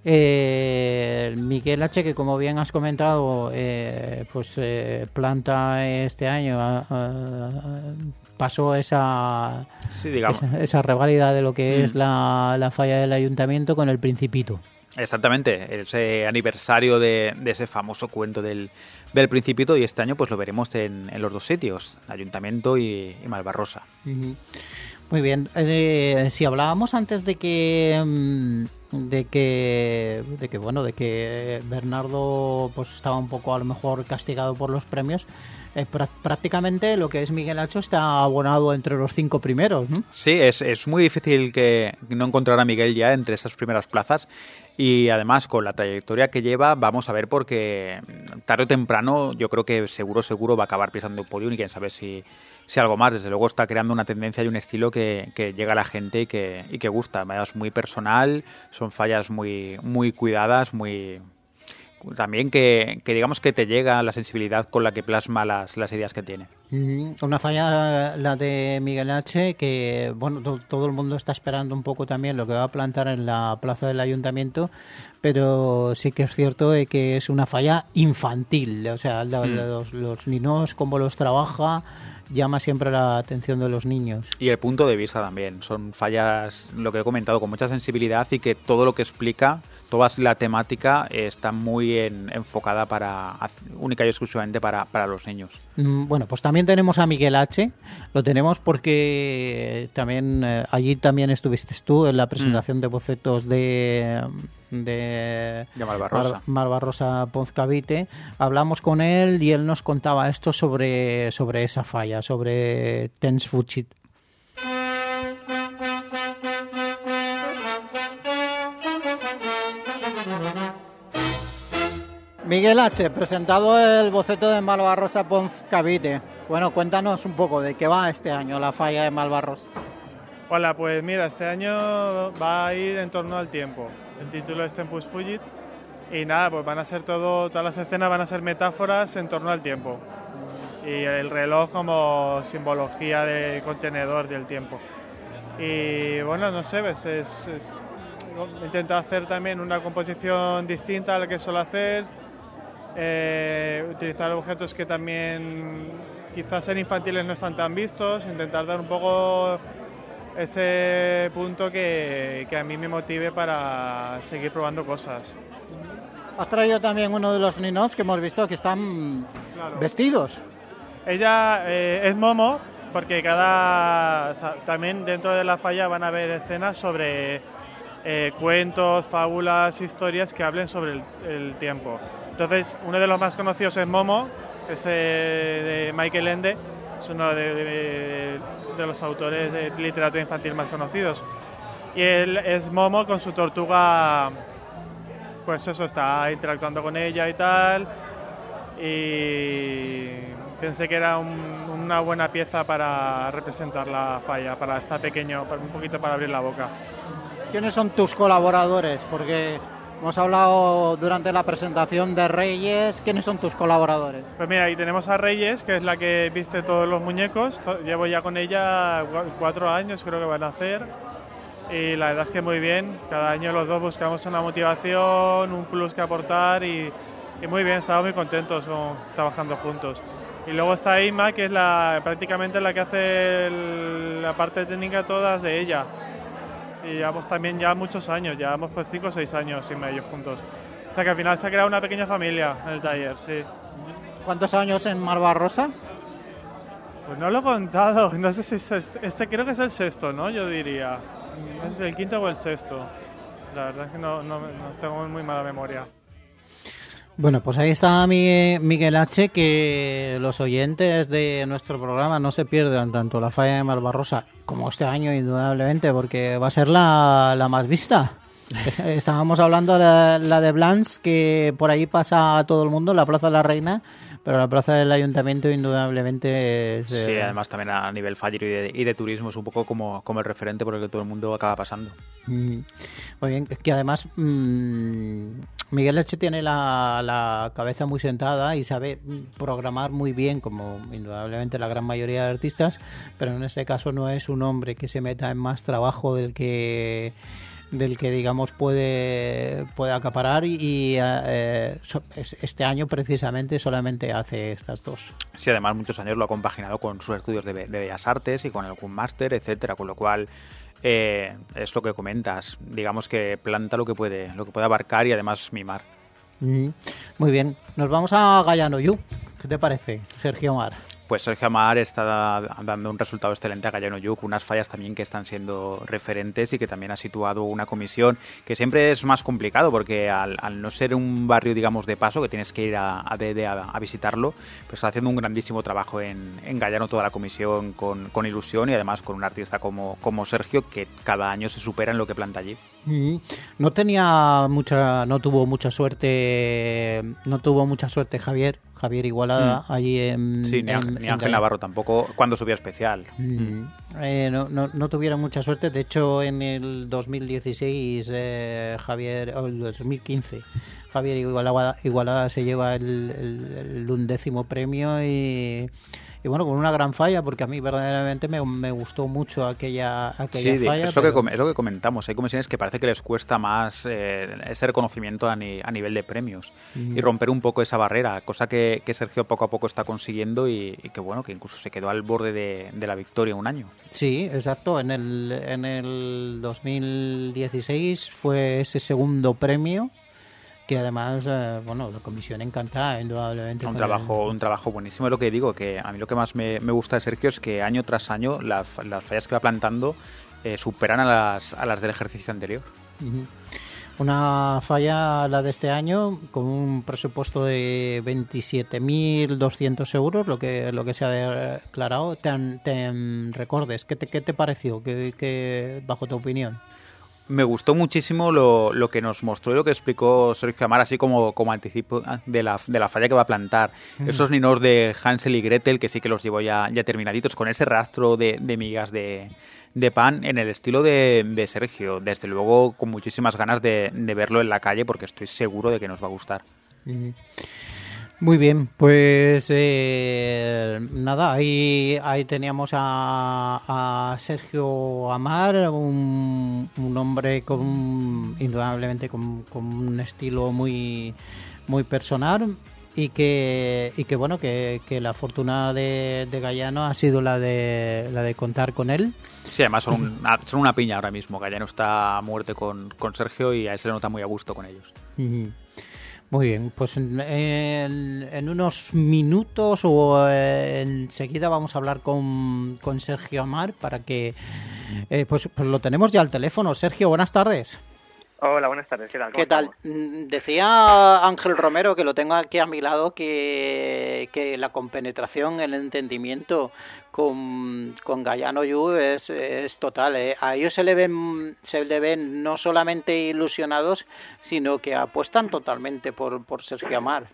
Eh, Miguel H., que como bien has comentado, eh, pues eh, planta este año, a, a, pasó esa, sí, digamos. esa esa reválida de lo que mm. es la, la falla del ayuntamiento con El Principito. Exactamente, ese aniversario de, de ese famoso cuento del, del Principito, y este año pues lo veremos en, en los dos sitios, Ayuntamiento y, y Malvarrosa. Uh-huh. Muy bien, eh, si hablábamos antes de que de que de que bueno de que Bernardo pues estaba un poco a lo mejor castigado por los premios, eh, pr- prácticamente lo que es Miguel Acho está abonado entre los cinco primeros, ¿no? Sí, es, es muy difícil que no encontrar a Miguel ya entre esas primeras plazas, y además con la trayectoria que lleva vamos a ver, porque tarde o temprano yo creo que seguro seguro va a acabar pisando el podio, y quién sabe si si algo más. Desde luego está creando una tendencia y un estilo que, que llega a la gente y que, y que gusta. Es muy personal, son fallas muy, muy cuidadas, muy también que, que digamos que te llega la sensibilidad con la que plasma las, las ideas que tiene. Una falla, la de Miguel H., que bueno, to- todo el mundo está esperando un poco también lo que va a plantar en la plaza del ayuntamiento, pero sí que es cierto de que es una falla infantil, o sea, la, mm. los, los niños, cómo los trabaja, llama siempre la atención de los niños. Y el punto de vista también, son fallas, lo que he comentado, con mucha sensibilidad, y que todo lo que explica, toda la temática está muy en, enfocada para única y exclusivamente para, para los niños. Bueno, pues también tenemos a Miguel H., lo tenemos porque también eh, allí también estuviste tú en la presentación mm. de bocetos de... de, de Malvarrosa. Mar, Malvarrosa Ponz Cavite. Hablamos con él y él nos contaba esto sobre, sobre esa falla, sobre Tens Fuchit. Miguel H., presentado el boceto de Malvarrosa Ponz Cavite. Bueno, cuéntanos un poco de qué va este año la falla de Malvarrosa. Hola, pues mira, este año va a ir en torno al tiempo. El título es Tempus Fugit, y nada, pues van a ser todo, todas las escenas van a ser metáforas en torno al tiempo. Y el reloj como simbología del contenedor del tiempo. Y bueno, no sé, es, es, es, he intentado hacer también una composición distinta a la que suelo hacer, eh, utilizar objetos que también quizás en infantiles no están tan vistos, intentar dar un poco ese punto que, que a mí me motive para seguir probando cosas. Has traído también uno de los ninots que hemos visto que están claro. vestidos. Ella eh, es Momo, porque cada o sea, también dentro de la falla van a haber escenas sobre eh, cuentos, fábulas, historias que hablen sobre el, el tiempo. Entonces, uno de los más conocidos es Momo, que es eh, de Michael Ende, es uno de, de, de los autores de literatura infantil más conocidos. Y él es Momo con su tortuga, pues eso, está interactuando con ella y tal. Y pensé que era un, una buena pieza para representar la falla, para estar pequeño, un poquito para abrir la boca. ¿Quiénes son tus colaboradores? Porque hemos hablado durante la presentación de Reyes. ¿Quiénes son tus colaboradores? Pues mira, ahí tenemos a Reyes, que es la que viste todos los muñecos. Llevo ya con ella cuatro años, creo que van a hacer. Y la verdad es que muy bien. Cada año los dos buscamos una motivación, un plus que aportar y, y muy bien, estamos muy contentos con, trabajando juntos. Y luego está Inma, que es la, prácticamente la que hace el, la parte técnica todas de ella. Y llevamos también ya muchos años, llevamos pues cinco o seis años sin ellos juntos. O sea que al final se ha creado una pequeña familia en el taller, sí. ¿Cuántos años en Malvarrosa? Pues no lo he contado, no sé si es este, este creo que es el sexto, ¿no? Yo diría. No sé si el quinto o el sexto. La verdad es que no, no, no tengo muy mala memoria. Bueno, pues ahí está Miguel H., que los oyentes de nuestro programa no se pierdan tanto la falla de Malvarrosa como este año, indudablemente, porque va a ser la, la más vista. Estábamos hablando de la, la de Blans, que por ahí pasa a todo el mundo, la Plaza de la Reina, pero la Plaza del Ayuntamiento indudablemente es... Eh... Sí, además también a nivel fallero y de, y de turismo es un poco como, como el referente por el que todo el mundo acaba pasando. Mm, muy bien, que además mmm, Miguel H. tiene la, la cabeza muy sentada y sabe programar muy bien, como indudablemente la gran mayoría de artistas, pero en este caso no es un hombre que se meta en más trabajo del que... del que digamos puede puede acaparar y eh, este año precisamente solamente hace estas dos. Sí, además muchos años lo ha compaginado con sus estudios de, de Bellas Artes y con algún máster, etcétera, con lo cual eh, es lo que comentas, digamos que planta lo que puede, lo que puede abarcar y además mimar. Mm, muy bien, nos vamos a Gayano Yu. ¿Qué te parece, Sergio Mar? Pues Sergio Amar está dando un resultado excelente a Gayano Yu, con unas fallas también que están siendo referentes y que también ha situado una comisión que siempre es más complicado porque al, al no ser un barrio, digamos, de paso, que tienes que ir a, a, a, a visitarlo, pues está haciendo un grandísimo trabajo en, en Gayano toda la comisión con, con ilusión y además con un artista como, como Sergio que cada año se supera en lo que planta allí. Mm, no tenía mucha, no tuvo mucha suerte, no tuvo mucha suerte Javier. Javier Igualada mm. allí en... Sí, ni, en, ni Ángel en Navarro tampoco, cuando subía especial. Mm. Mm. Eh, no, no, no tuvieron mucha suerte. De hecho, en el dos mil dieciséis, eh, Javier, o el dos mil quince, Javier Igualada, Igualada se lleva el, el, el undécimo premio y... Y bueno, con una gran falla, porque a mí verdaderamente me, me gustó mucho aquella, aquella sí, falla. Es lo, pero... que, es lo que comentamos. Hay comisiones que parece que les cuesta más eh, ese reconocimiento a, ni, a nivel de premios mm. y romper un poco esa barrera, cosa que, que Sergio poco a poco está consiguiendo y, y que bueno, que incluso se quedó al borde de, de la victoria un año. Sí, exacto. En el, en el dos mil dieciséis fue ese segundo premio. Que además, eh, bueno, la comisión encantada, indudablemente. Un trabajo el... un trabajo buenísimo. Es lo que digo, que a mí lo que más me, me gusta de Sergio es que año tras año las, las fallas que va plantando eh, superan a las, a las del ejercicio anterior. Uh-huh. Una falla, la de este año, con un presupuesto de veintisiete mil doscientos euros, lo que lo que se ha declarado. Te, te recordes, ¿qué te, qué te pareció? ¿Qué, qué, bajo tu opinión? Me gustó muchísimo lo, lo que nos mostró y lo que explicó Sergio Amar, así como, como anticipo de la, de la falla que va a plantar. Mm. Esos ninos de Hansel y Gretel, que sí que los llevo ya, ya terminaditos, con ese rastro de, de migas de, de pan en el estilo de, de Sergio. Desde luego, con muchísimas ganas de, de verlo en la calle, porque estoy seguro de que nos va a gustar. Mm. Muy bien, pues eh, nada, ahí, ahí teníamos a, a Sergio Amar, un, un hombre con indudablemente con, con un estilo muy muy personal y que y que bueno que, que la fortuna de, de Gayano ha sido la de la de contar con él. Sí, además son, un, son una piña ahora mismo. Gayano está a muerte con, con Sergio y a él se le nota muy a gusto con ellos. Uh-huh. Muy bien, pues en, en, en unos minutos o eh, enseguida vamos a hablar con, con Sergio Amar para que, eh, pues, pues lo tenemos ya al teléfono. Sergio, buenas tardes. Hola, buenas tardes. ¿Qué tal? ¿Qué tal? Decía Ángel Romero, que lo tengo aquí a mi lado, que, que la compenetración, el entendimiento con, con Gayano Yu es, es total, ¿eh? A ellos se le ven se le ven no solamente ilusionados, sino que apuestan totalmente por, por Sergio Amar.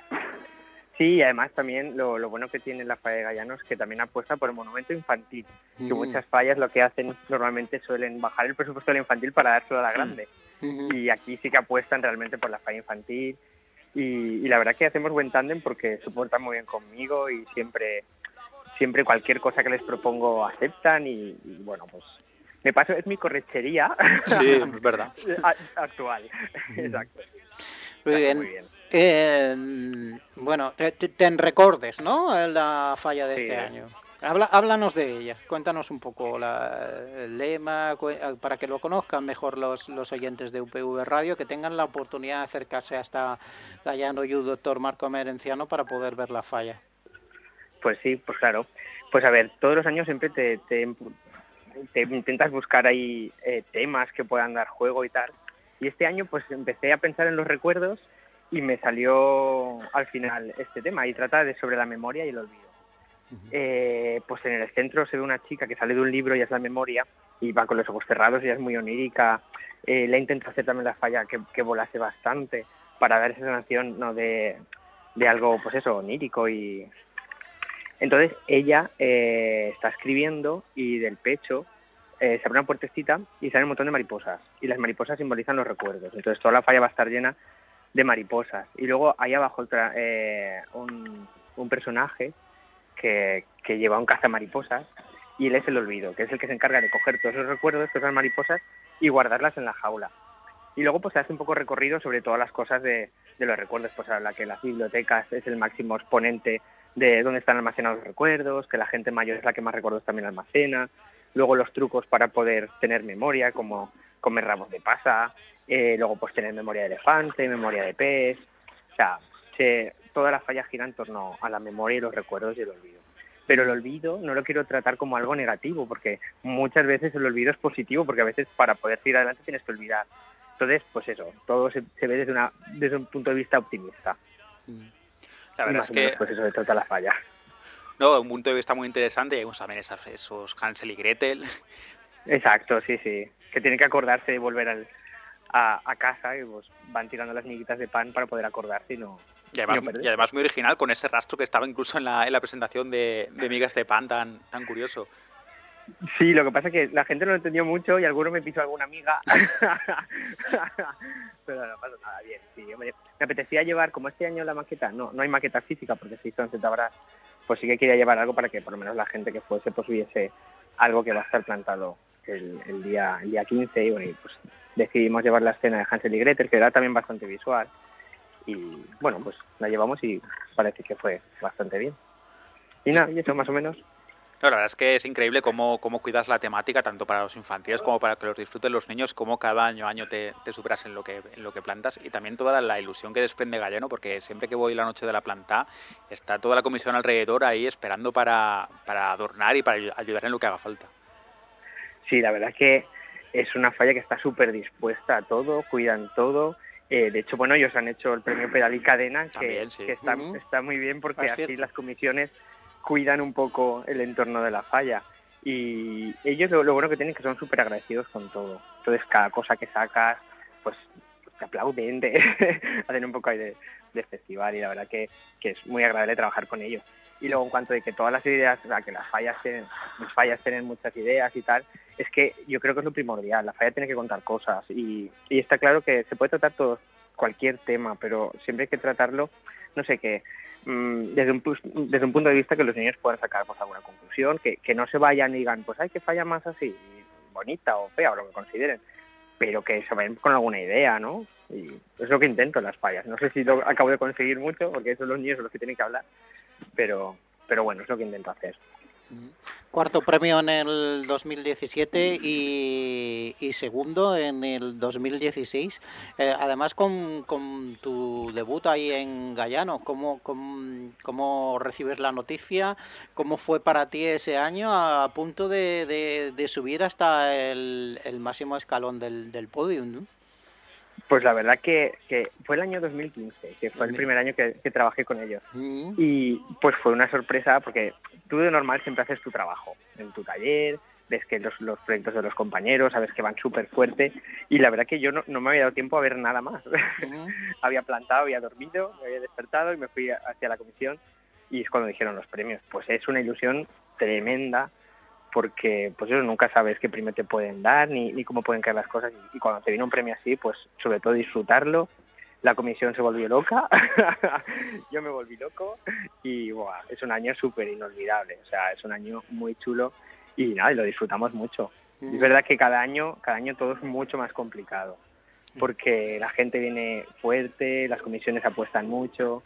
Sí, y además también lo, lo bueno que tiene la falla de Gayano es que también apuesta por el monumento infantil. Mm. Que muchas fallas lo que hacen normalmente suelen bajar el presupuesto de la infantil para dárselo a la grande. Mm. Y aquí sí que apuestan realmente por la falla infantil. Y, y la verdad que hacemos buen tándem porque se portan muy bien conmigo y siempre siempre cualquier cosa que les propongo aceptan y, y bueno, pues me paso, es mi correchería. Sí, es verdad. Actual, mm. Exacto. Muy bien. Muy bien. Eh, bueno, te, te recordes, ¿no? La falla de sí. este año. Habla, háblanos de ella. Cuéntanos un poco la, el lema para que lo conozcan mejor los, los oyentes de U P V Radio, que tengan la oportunidad de acercarse hasta Gayano Yu, doctor Marco Merenciano, para poder ver la falla. Pues sí, pues claro. Pues a ver, todos los años siempre te, te, te intentas buscar ahí eh, temas que puedan dar juego y tal. Y este año pues empecé a pensar en los recuerdos y me salió al final este tema y trata de sobre la memoria y el olvido. Uh-huh. Eh, pues en el centro se ve una chica que sale de un libro y es la memoria y va con los ojos cerrados, ella es muy onírica. Eh, le intento hacer también la falla que, que volase bastante para dar esa sensación, ¿no?, de, de algo, pues eso, onírico. Y entonces ella eh, está escribiendo y del pecho Eh, se abre una puertecita y sale un montón de mariposas y las mariposas simbolizan los recuerdos, entonces toda la falla va a estar llena de mariposas y luego ahí abajo otra, eh, un, un personaje que, que lleva un cazamariposas y él es el olvido, que es el que se encarga de coger todos esos recuerdos, todas esas mariposas y guardarlas en la jaula. Y luego pues se hace un poco recorrido sobre todas las cosas de, de los recuerdos, pues habla que las bibliotecas es el máximo exponente de dónde están almacenados los recuerdos, que la gente mayor es la que más recuerdos también almacena, luego los trucos para poder tener memoria, como comer ramos de pasa, eh, luego pues tener memoria de elefante, memoria de pez, o sea, se, toda la falla gira en torno a la memoria y los recuerdos y el olvido. Pero el olvido no lo quiero tratar como algo negativo, porque muchas veces el olvido es positivo, porque a veces para poder seguir adelante tienes que olvidar. Entonces, pues eso, todo se, se ve desde, una, desde un punto de vista optimista. La verdad es que... Menos, pues eso se trata la falla. No, un punto de vista muy interesante, y también esos, esos Hansel y Gretel. Exacto, sí, sí. Que tienen que acordarse de volver al, a, a casa y pues van tirando las miguitas de pan para poder acordarse y no... Y además, y además muy original, con ese rastro que estaba incluso en la, en la presentación de, de migas de pan, tan, tan curioso. Sí, lo que pasa es que la gente no lo entendió mucho y alguno me pisó alguna amiga. Pero no pasa nada, bien. Sí, hombre, me apetecía llevar, como este año la maqueta, no no hay maqueta física porque se hizo en ZBrush, pues sí que quería llevar algo para que por lo menos la gente que fuese pues viese algo que va a estar plantado el, el día el día quince y bueno, y pues decidimos llevar la escena de Hansel y Gretel, que era también bastante visual. Y bueno, pues la llevamos y parece que fue bastante bien. Y nada, y eso más o menos. No, la verdad es que es increíble cómo, cómo cuidas la temática, tanto para los infantiles como para que los disfruten los niños, cómo cada año año te, te superas en lo que en lo que plantas, y también toda la, la ilusión que desprende Galleno, porque siempre que voy la noche de la planta está toda la comisión alrededor ahí esperando para, para adornar y para ayudar en lo que haga falta. Sí, la verdad es que es una falla que está súper dispuesta a todo, cuidan todo. Eh, de hecho, bueno, ellos han hecho el premio Pedal y Cadena, que, también, sí. que está, Uh-huh. está muy bien porque Es así cierto. las comisiones cuidan un poco el entorno de la falla. Y ellos lo, lo bueno que tienen es que son súper agradecidos con todo. Entonces, cada cosa que sacas, pues te aplauden, te hacen un poco ahí de, de festival y la verdad que, que es muy agradable trabajar con ellos. Y luego en cuanto de que todas las ideas, o sea, que las fallas tienen, las fallas tienen muchas ideas y tal, es que yo creo que es lo primordial, la falla tiene que contar cosas y, y está claro que se puede tratar todo, cualquier tema, pero siempre hay que tratarlo, no sé qué, mmm, desde, un, desde un punto de vista que los niños puedan sacar pues alguna conclusión, que, que no se vayan y digan, pues hay que falla más así, bonita o fea o lo que consideren, pero que se vayan con alguna idea, ¿no? Y es lo que intento en las fallas. No sé si lo acabo de conseguir mucho, porque esos son los niños los que tienen que hablar, pero pero bueno, es lo que intento hacer. Cuarto premio en el dos mil diecisiete y, y segundo en el dos mil dieciséis. Eh, además, con, con tu debut ahí en Gallano, ¿cómo, cómo, ¿cómo recibes la noticia? ¿Cómo fue para ti ese año a punto de, de, de subir hasta el, el máximo escalón del, del podium, ¿no? Pues la verdad que, que fue el año dos mil quince, que fue el primer año que, que trabajé con ellos. Mm. Y pues fue una sorpresa porque tú de normal siempre haces tu trabajo en tu taller, ves que los, los proyectos de los compañeros, sabes que van súper fuerte y la verdad que yo no, no me había dado tiempo a ver nada más. Mm. Había plantado, había dormido, me había despertado y me fui hacia la comisión y es cuando dijeron los premios. Pues es una ilusión tremenda porque pues eso, nunca sabes qué premio te pueden dar ni, ni cómo pueden caer las cosas y, y cuando te viene un premio así, pues sobre todo disfrutarlo. La comisión se volvió loca, yo me volví loco y buah, es un año súper inolvidable, o sea, es un año muy chulo y nada, y lo disfrutamos mucho. Mm. Es verdad que cada año, cada año todo es mucho más complicado porque la gente viene fuerte, las comisiones apuestan mucho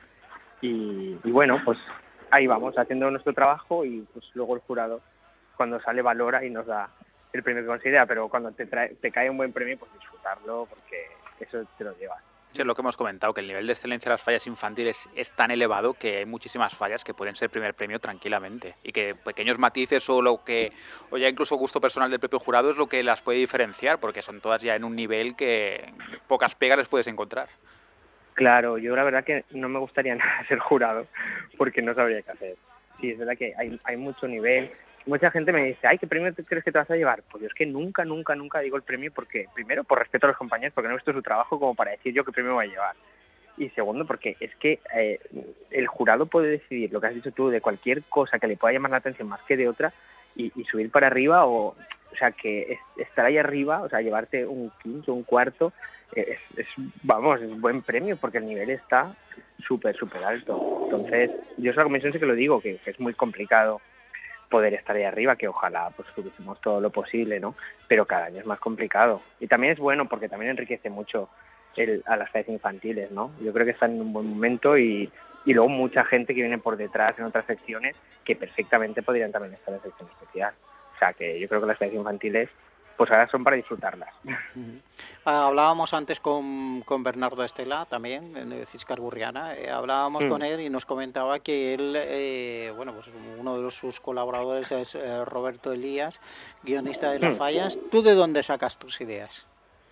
y, y bueno, pues ahí vamos haciendo nuestro trabajo y pues luego el jurado cuando sale valora y nos da el premio que considera, pero cuando te, trae, te cae un buen premio, pues disfrutarlo, porque eso te lo llevas. Sí, es lo que hemos comentado, que el nivel de excelencia de las fallas infantiles es tan elevado que hay muchísimas fallas que pueden ser primer premio tranquilamente y que pequeños matices o lo que o ya incluso gusto personal del propio jurado es lo que las puede diferenciar, porque son todas ya en un nivel que pocas pegas les puedes encontrar. Claro, yo la verdad que no me gustaría nada ser jurado porque no sabría qué hacer. Sí, es verdad que hay, hay mucho nivel. Mucha gente me dice, ay, ¿qué premio te crees que te vas a llevar? Pues yo es que nunca, nunca, nunca digo el premio porque, primero, por respeto a los compañeros, porque no he visto su trabajo como para decir yo qué premio voy a llevar. Y segundo, porque es que eh, el jurado puede decidir, lo que has dicho tú, de cualquier cosa que le pueda llamar la atención más que de otra y, y subir para arriba o, o sea, que es, estar ahí arriba, o sea, llevarte un quinto, un cuarto, es, es vamos, es un buen premio porque el nivel está súper, súper alto. Entonces, yo esa comisión sí que lo digo, que, que es muy complicado poder estar ahí arriba, que ojalá pues tuviésemos todo lo posible, ¿no? Pero cada año es más complicado. Y también es bueno porque también enriquece mucho el, a las fallas infantiles, ¿no? Yo creo que están en un buen momento y, y luego mucha gente que viene por detrás en otras secciones que perfectamente podrían también estar en sección especial. O sea que yo creo que las fallas infantiles pues ahora son para disfrutarlas. Uh-huh. Ah, hablábamos antes con, con Bernardo Estela, también, de Ciscar Burriana. Eh, hablábamos mm. con él y nos comentaba que él, eh, bueno, pues uno de los, sus colaboradores es eh, Roberto Elías, guionista de Las mm. Fallas. ¿Tú de dónde sacas tus ideas?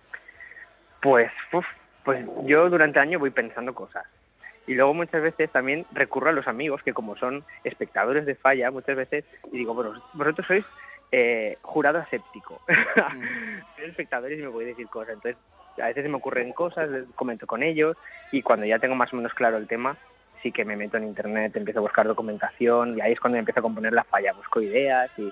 Pues, uf, pues yo durante el año voy pensando cosas. Y luego muchas veces también recurro a los amigos que como son espectadores de Falla, muchas veces, y digo, bueno, vosotros sois Eh, jurado aséptico. Mm. Soy espectador y me voy a decir cosas. Entonces, a veces se me ocurren cosas, comento con ellos y cuando ya tengo más o menos claro el tema, sí que me meto en internet, empiezo a buscar documentación y ahí es cuando empiezo a componer la falla. Busco ideas y,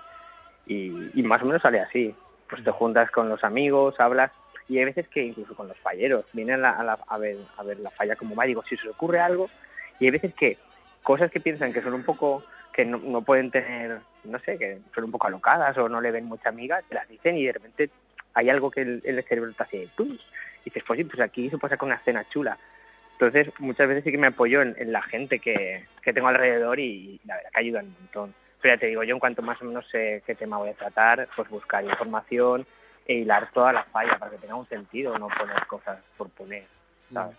y, y más o menos sale así. Pues te juntas con los amigos, hablas y hay veces que incluso con los falleros vienen a, la, a, ver, a ver la falla como va y digo, si se os ocurre algo, y hay veces que cosas que piensan que son un poco... que no, no pueden tener, no sé, que son un poco alocadas o no le ven mucha amiga, te las dicen y de repente hay algo que el, el cerebro te hace ¡pum! Y dices, pues sí, pues aquí se puede sacar una escena chula. Entonces, muchas veces sí que me apoyo en, en la gente que, que tengo alrededor y, y la verdad que ayudan un montón. Pero ya te digo, yo en cuanto más o menos sé qué tema voy a tratar, pues buscar información e hilar toda la falla para que tenga un sentido, no poner cosas por poner, ¿sabes?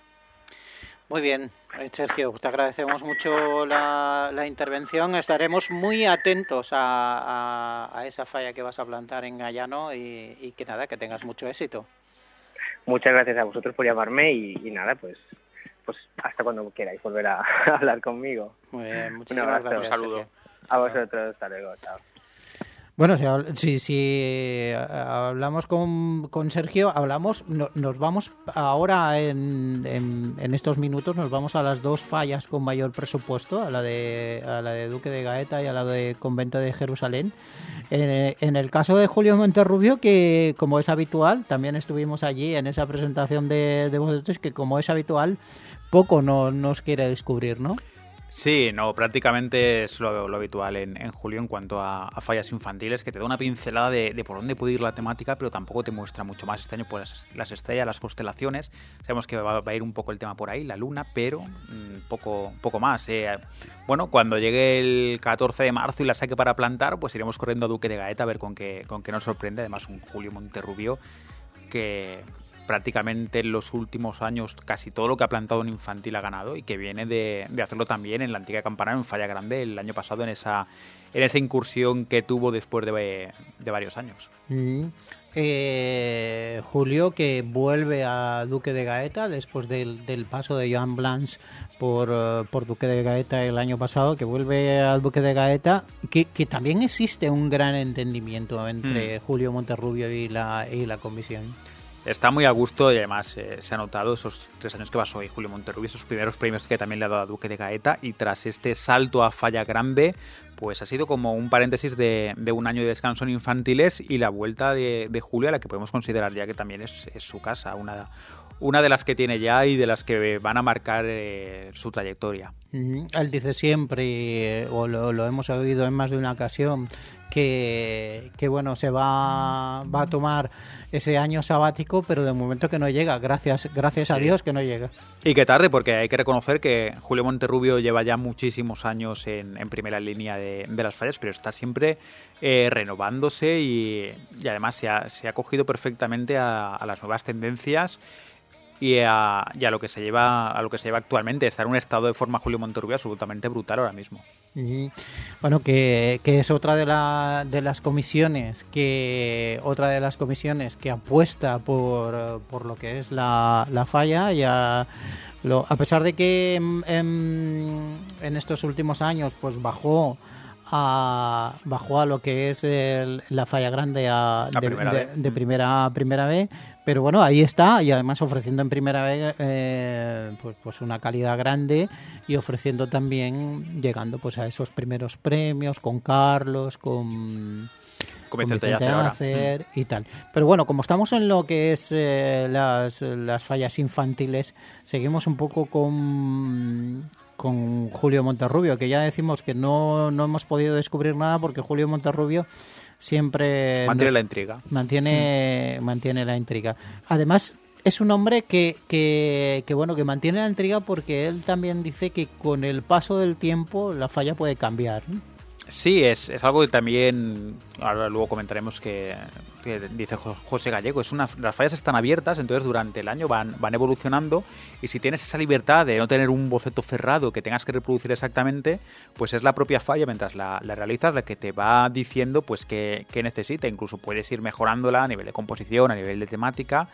Muy bien, Sergio, te agradecemos mucho la, la intervención. Estaremos muy atentos a, a, a esa falla que vas a plantar en Gallano y, y que nada, que tengas mucho éxito. Muchas gracias a vosotros por llamarme y, y nada, pues pues hasta cuando queráis volver a, a hablar conmigo. Muy bien, muchísimas gracias. Un saludo. Sergio. A vosotros, hasta luego, chao. Bueno, si, si, si hablamos con, con Sergio, hablamos, no, nos vamos ahora en, en, en estos minutos, nos vamos a las dos fallas con mayor presupuesto, a la de a la de Duque de Gaeta y a la de Convento de Jerusalén. En, en el caso de Julio Monterrubio, que como es habitual, también estuvimos allí en esa presentación de, de vosotros, que como es habitual, poco no, nos quiere descubrir, ¿no? Sí, no, prácticamente es lo, lo habitual en, en Julio en cuanto a, a fallas infantiles, que te da una pincelada de, de por dónde puede ir la temática, pero tampoco te muestra mucho más. Este año pues las, las estrellas, las constelaciones, sabemos que va, va a ir un poco el tema por ahí, la luna, pero mmm, poco, poco más. Eh. Bueno, cuando llegue el catorce de marzo y la saque para plantar, pues iremos corriendo a Duque de Gaeta a ver con qué, con qué nos sorprende. Además, un Julio Monterrubio que... prácticamente en los últimos años casi todo lo que ha plantado en infantil ha ganado y que viene de, de hacerlo también en la antigua Campanario en Falla Grande el año pasado en esa en esa incursión que tuvo después de, de varios años. Mm. Eh, Julio, que vuelve a Duque de Gaeta después del, del paso de Joan Blanch por, uh, por Duque de Gaeta el año pasado, que vuelve al Duque de Gaeta, que, que también existe un gran entendimiento entre mm. Julio Monterrubio y la, y la comisión. Está muy a gusto y además eh, se ha notado esos tres años que pasó ahí Julio Monterrubio, esos primeros premios que también le ha dado a Duque de Gaeta, y tras este salto a Falla Grande, pues ha sido como un paréntesis de, de un año de descanso en infantiles y la vuelta de, de Julio, a la que podemos considerar ya que también es, es su casa, una, una de las que tiene ya y de las que van a marcar eh, su trayectoria. Uh-huh. Él dice siempre, o lo, lo hemos oído en más de una ocasión, que, que bueno, se va, va a tomar ese año sabático, pero de momento que no llega, gracias gracias sí. a Dios que no llega. Y que tarde, porque hay que reconocer que Julio Monterrubio lleva ya muchísimos años en, en primera línea de, de las fallas, pero está siempre eh, renovándose y, y además se ha, se ha cogido perfectamente a, a las nuevas tendencias y a, y a lo que se lleva a lo que se lleva actualmente. Está en un estado de forma Julio Monterrubio absolutamente brutal ahora mismo. Uh-huh. Bueno, que, que es otra de, la, de las comisiones que otra de las comisiones que apuesta por, por lo que es la, la falla. Ya lo, a pesar de que en, en, en estos últimos años pues bajó a bajó a lo que es el, la Falla Grande a, de, primera de, de primera primera B, pero bueno, ahí está, y además ofreciendo en primera B eh, pues, pues una calidad grande y ofreciendo también, llegando pues a esos primeros premios con Carlos, con con Vicente, Vicente Acer y tal. Pero bueno, como estamos en lo que es eh, las, las fallas infantiles, seguimos un poco con con Julio Monterrubio, que ya decimos que no, no hemos podido descubrir nada porque Julio Monterrubio siempre mantiene nos, la intriga. Mantiene, mm. mantiene la intriga. Además, es un hombre que, que, que, bueno, que mantiene la intriga porque él también dice que con el paso del tiempo la falla puede cambiar, ¿no? Sí, es, es algo que también, ahora luego comentaremos que, que dice José Gallego, es una, las fallas están abiertas, entonces durante el año van, van evolucionando, y si tienes esa libertad de no tener un boceto cerrado que tengas que reproducir exactamente, pues es la propia falla mientras la, la realizas la que te va diciendo pues qué, qué necesita, incluso puedes ir mejorándola a nivel de composición, a nivel de temática,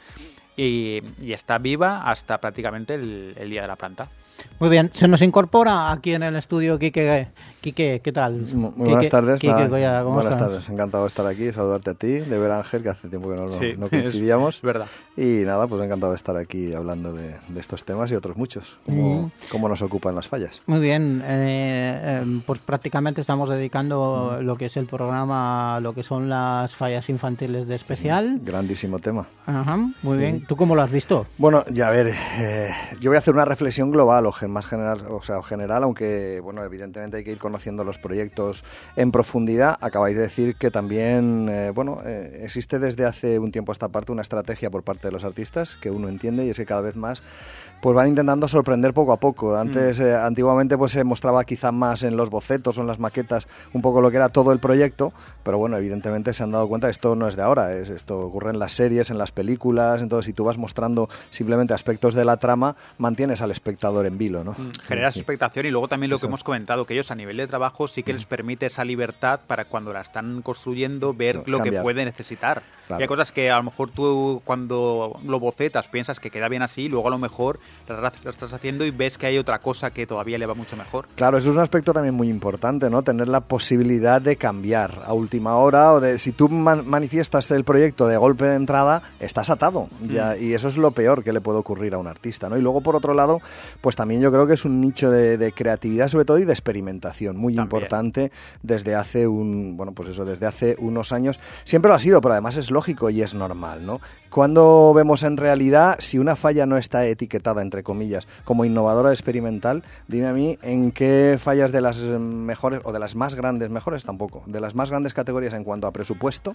y, y está viva hasta prácticamente el, el día de la planta. Muy bien, se nos incorpora aquí en el estudio Quique. Quique, ¿qué tal? Muy buenas Quique, tardes. Quique, nada, Collada, ¿cómo buenas estás? tardes, encantado de estar aquí, saludarte a ti, de ver a Ángel, que hace tiempo que no, sí, no coincidíamos. Es verdad. Y nada, pues encantado de estar aquí hablando de, de estos temas y otros muchos, como, mm. como nos ocupan las fallas. Muy bien, eh, eh, pues prácticamente estamos dedicando mm. lo que es el programa a lo que son las fallas infantiles de especial. Mm. Grandísimo tema. Ajá, muy sí. bien. ¿Tú cómo lo has visto? Bueno, ya a ver, eh, yo voy a hacer una reflexión global o más general, o sea, general, aunque, bueno, evidentemente hay que ir conociendo los proyectos en profundidad. Acabáis de decir que también, eh, bueno, eh, existe desde hace un tiempo a esta parte una estrategia por parte de los artistas que uno entiende, y es que cada vez más pues van intentando sorprender poco a poco. Antes, mm. eh, antiguamente, pues se mostraba quizá más en los bocetos o en las maquetas un poco lo que era todo el proyecto, pero bueno, evidentemente se han dado cuenta que esto no es de ahora, es, esto ocurre en las series, en las películas, entonces si tú vas mostrando simplemente aspectos de la trama, mantienes al espectador en vilo, ¿no? Mm. Generas sí. expectación, y luego también lo Eso. que hemos comentado, que ellos a nivel de trabajo sí que mm. les permite esa libertad para cuando la están construyendo ver no, lo cambiar. que puede necesitar. Claro. Y hay cosas que a lo mejor tú cuando lo bocetas piensas que queda bien así, y luego a lo mejor las lo estás haciendo y ves que hay otra cosa que todavía le va mucho mejor. Claro, eso es un aspecto también muy importante, ¿no? Tener la posibilidad de cambiar a última hora, o de si tú man- manifiestas el proyecto de golpe de entrada, estás atado, mm. ya, y eso es lo peor que le puede ocurrir a un artista, ¿no? Y luego, por otro lado, pues también yo creo que es un nicho de, de creatividad, sobre todo, y de experimentación muy también. importante desde hace un, bueno, pues eso, desde hace unos años. Siempre lo ha sido, pero además es lógico y es normal, ¿no? Cuando vemos en realidad si una falla no está etiquetada, entre comillas, como innovadora experimental, dime a mí en qué fallas de las mejores, o de las más grandes, mejores tampoco, de las más grandes categorías en cuanto a presupuesto,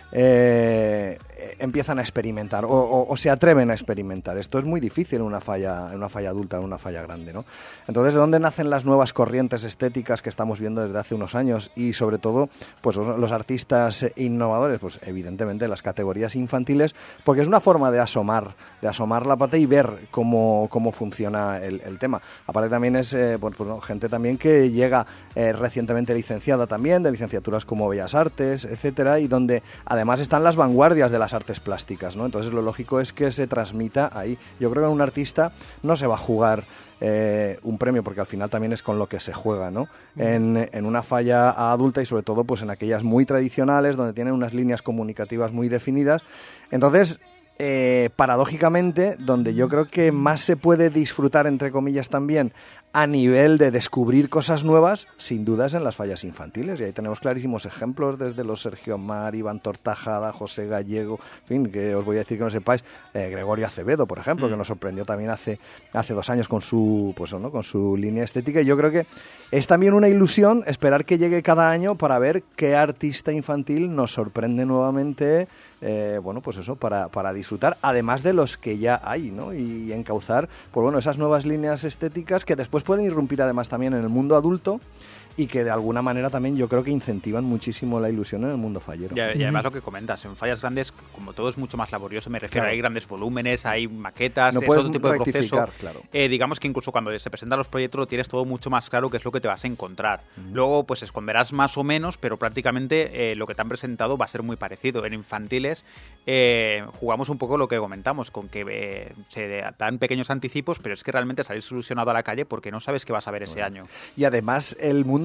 eh, empiezan a experimentar o, o, o se atreven a experimentar. Esto es muy difícil en una falla, en una falla adulta, en una falla grande, ¿no? Entonces, ¿de dónde nacen las nuevas corrientes estéticas que estamos viendo desde hace unos años? Y sobre todo, pues los, los artistas innovadores, pues evidentemente las categorías infantiles, porque es una forma de asomar, de asomar la pata y ver cómo, cómo funciona el, el tema. Aparte también es eh, pues, pues, no, gente también que llega eh, recientemente licenciada también, de licenciaturas como Bellas Artes, etcétera, y donde además están las vanguardias de las artes plásticas, ¿no? Entonces lo lógico es que se transmita ahí. Yo creo que un artista no se va a jugar Eh, un premio, porque al final también es con lo que se juega, ¿no? En, en una falla adulta, y sobre todo pues en aquellas muy tradicionales donde tienen unas líneas comunicativas muy definidas. Entonces, eh, paradójicamente, donde yo creo que más se puede disfrutar, entre comillas, también a nivel de descubrir cosas nuevas, sin dudas en las fallas infantiles, y ahí tenemos clarísimos ejemplos desde los Sergio Mar, Iván Tortajada, José Gallego, en fin, que os voy a decir que no sepáis, eh, Gregorio Acevedo, por ejemplo, mm. que nos sorprendió también hace, hace dos años con su, pues, ¿no? con su línea estética, y yo creo que es también una ilusión esperar que llegue cada año para ver qué artista infantil nos sorprende nuevamente. Eh, bueno, pues eso, para, para disfrutar, además de los que ya hay, ¿no? Y, y encauzar, pues bueno, esas nuevas líneas estéticas que después pueden irrumpir además también en el mundo adulto, y que de alguna manera también yo creo que incentivan muchísimo la ilusión en el mundo fallero. Y, y además lo que comentas, en fallas grandes, como todo es mucho más laborioso, me refiero, claro. hay grandes volúmenes, hay maquetas, no es puedes otro tipo de proceso. Claro. Eh, digamos que incluso cuando se presentan los proyectos lo tienes todo mucho más claro qué es lo que te vas a encontrar. Uh-huh. Luego pues esconderás más o menos, pero prácticamente eh, lo que te han presentado va a ser muy parecido. En infantiles eh, jugamos un poco lo que comentamos, con que eh, se dan pequeños anticipos, pero es que realmente salís ilusionado a la calle porque no sabes qué vas a ver ese bueno. año. Y además el mundo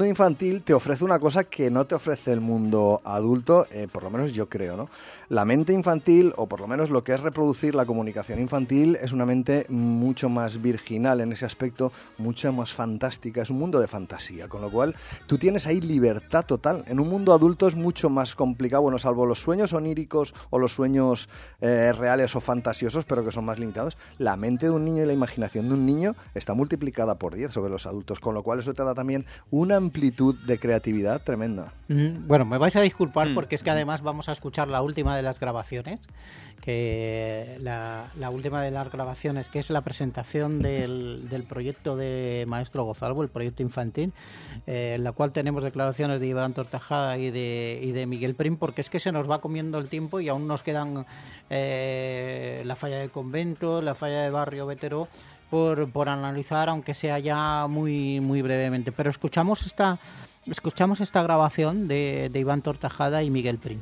mundo infantil te ofrece una cosa que no te ofrece el mundo adulto, eh, por lo menos yo creo, ¿no? La mente infantil, o por lo menos lo que es reproducir la comunicación infantil, es una mente mucho más virginal en ese aspecto, mucho más fantástica, es un mundo de fantasía, con lo cual tú tienes ahí libertad total. En un mundo adulto es mucho más complicado, bueno, salvo los sueños oníricos o los sueños eh, reales o fantasiosos, pero que son más limitados. La mente de un niño y la imaginación de un niño está multiplicada por diez sobre los adultos, con lo cual eso te da también una amplitud de creatividad tremenda. Mm, bueno, me vais a disculpar mm. porque es que además vamos a escuchar la última de las grabaciones, que la, la última de las grabaciones, que es la presentación del, del proyecto de Maestro Gozalvo, el proyecto infantil, eh, en la cual tenemos declaraciones de Iván Tortajada y de, y de Miguel Prim, porque es que se nos va comiendo el tiempo y aún nos quedan eh, la falla de convento, la falla de barrio Vetero, por, por analizar, aunque sea ya muy, muy brevemente. Pero escuchamos esta, escuchamos esta grabación de, de Iván Tortajada y Miguel Prim.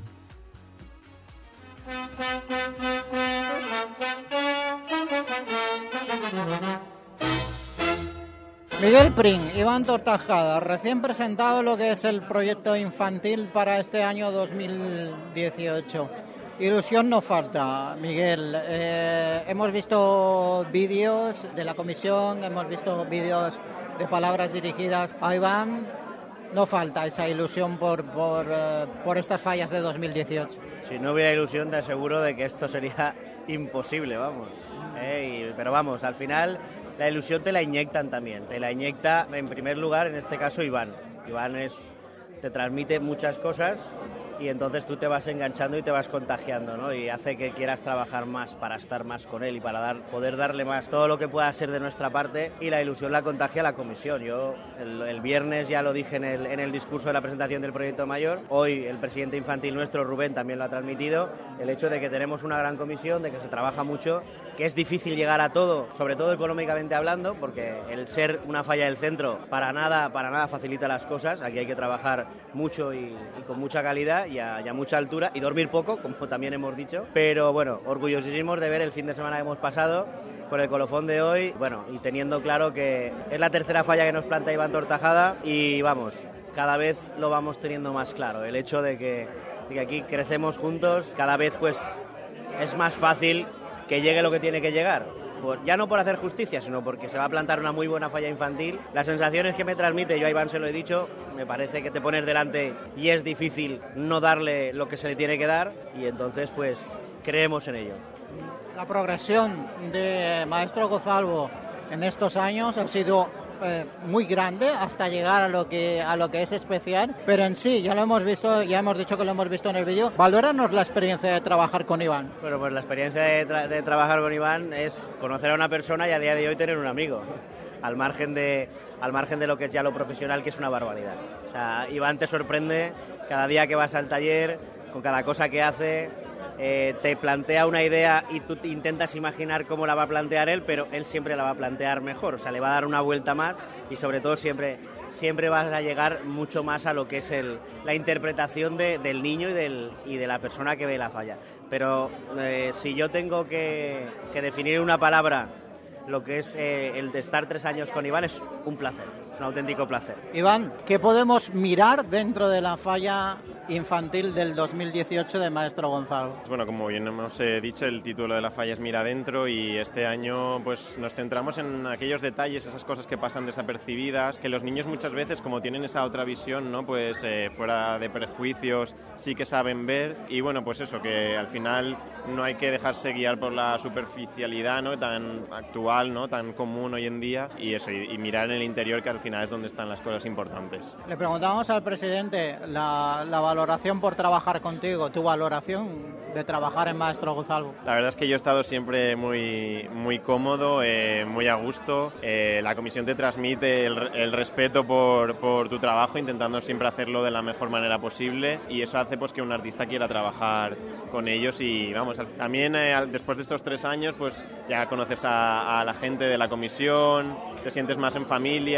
Miguel Prim, Iván Tortajada, recién presentado lo que es el proyecto infantil para este año dos mil dieciocho. Ilusión no falta, Miguel. Eh, hemos visto vídeos de la comisión, hemos visto vídeos de palabras dirigidas a Iván. No falta esa ilusión por, por, uh, por estas fallas de dos mil dieciocho. Si no hubiera ilusión, te aseguro de que esto sería imposible, vamos. Eh, y, pero vamos, al final la ilusión te la inyectan también. Te la inyecta, en primer lugar, en este caso, Iván. Iván es, te transmite muchas cosas y entonces tú te vas enganchando y te vas contagiando, ¿no? Y hace que quieras trabajar más para estar más con él y para dar, poder darle más todo lo que pueda ser de nuestra parte, y la ilusión la contagia la comisión. Yo el, el viernes ya lo dije en el, en el discurso de la presentación del proyecto mayor, hoy el presidente infantil nuestro, Rubén, también lo ha transmitido, el hecho de que tenemos una gran comisión, de que se trabaja mucho, que es difícil llegar a todo, sobre todo económicamente hablando, porque el ser una falla del centro para nada, para nada facilita las cosas. Aquí hay que trabajar mucho y, y con mucha calidad y a, y a mucha altura, y dormir poco, como también hemos dicho, pero bueno, orgullosísimos de ver el fin de semana que hemos pasado con el colofón de hoy, bueno, y teniendo claro que es la tercera falla que nos plantea Iván Tortajada, y vamos, cada vez lo vamos teniendo más claro, el hecho de que, de que aquí crecemos juntos, cada vez pues es más fácil que llegue lo que tiene que llegar. Por, ya no por hacer justicia, sino porque se va a plantar una muy buena falla infantil. Las sensaciones que me transmite, yo a Iván se lo he dicho, me parece que te pones delante y es difícil no darle lo que se le tiene que dar, y entonces pues creemos en ello. La progresión de Maestro Gozalvo en estos años ha sido eh, muy grande hasta llegar a lo que a lo que es especial, pero en sí, ya lo hemos visto, ya hemos dicho que lo hemos visto en el vídeo. Valóranos la experiencia de trabajar con Iván. Bueno, pues la experiencia de, tra- de trabajar con Iván es conocer a una persona y a día de hoy tener un amigo, al margen de, al margen de lo que es ya lo profesional, que es una barbaridad. O sea, Iván te sorprende cada día que vas al taller, con cada cosa que hace. Eh, te plantea una idea y tú te intentas imaginar cómo la va a plantear él, pero él siempre la va a plantear mejor, o sea, le va a dar una vuelta más, y sobre todo siempre, siempre vas a llegar mucho más a lo que es el, la interpretación de, del niño y, del, y de la persona que ve la falla. Pero eh, si yo tengo que, que definir una palabra, lo que es eh, el de estar tres años con Iván, es un placer, es un auténtico placer. Iván, ¿qué podemos mirar dentro de la falla infantil del dos mil dieciocho de Maestro Gonzalo? Bueno, como bien hemos eh, dicho, el título de la falla es Mira Adentro, y este año pues nos centramos en aquellos detalles, esas cosas que pasan desapercibidas, que los niños muchas veces, como tienen esa otra visión, ¿no? Pues eh, fuera de prejuicios, sí que saben ver, y bueno, pues eso, que al final no hay que dejarse guiar por la superficialidad, ¿no? Tan actual, ¿no? Tan común hoy en día, y eso, y, y mirar en el interior, que al final es donde están las cosas importantes. Le preguntamos al presidente la, la valoración por trabajar contigo, tu valoración de trabajar en Maestro Gozalvo. La verdad es que yo he estado siempre muy, muy cómodo, eh, muy a gusto. Eh, la comisión te transmite el, el respeto por, por tu trabajo, intentando siempre hacerlo de la mejor manera posible, y eso hace pues que un artista quiera trabajar con ellos. Y vamos, también eh, después de estos tres años pues ya conoces a, a la gente de la comisión, te sientes más en familia, y,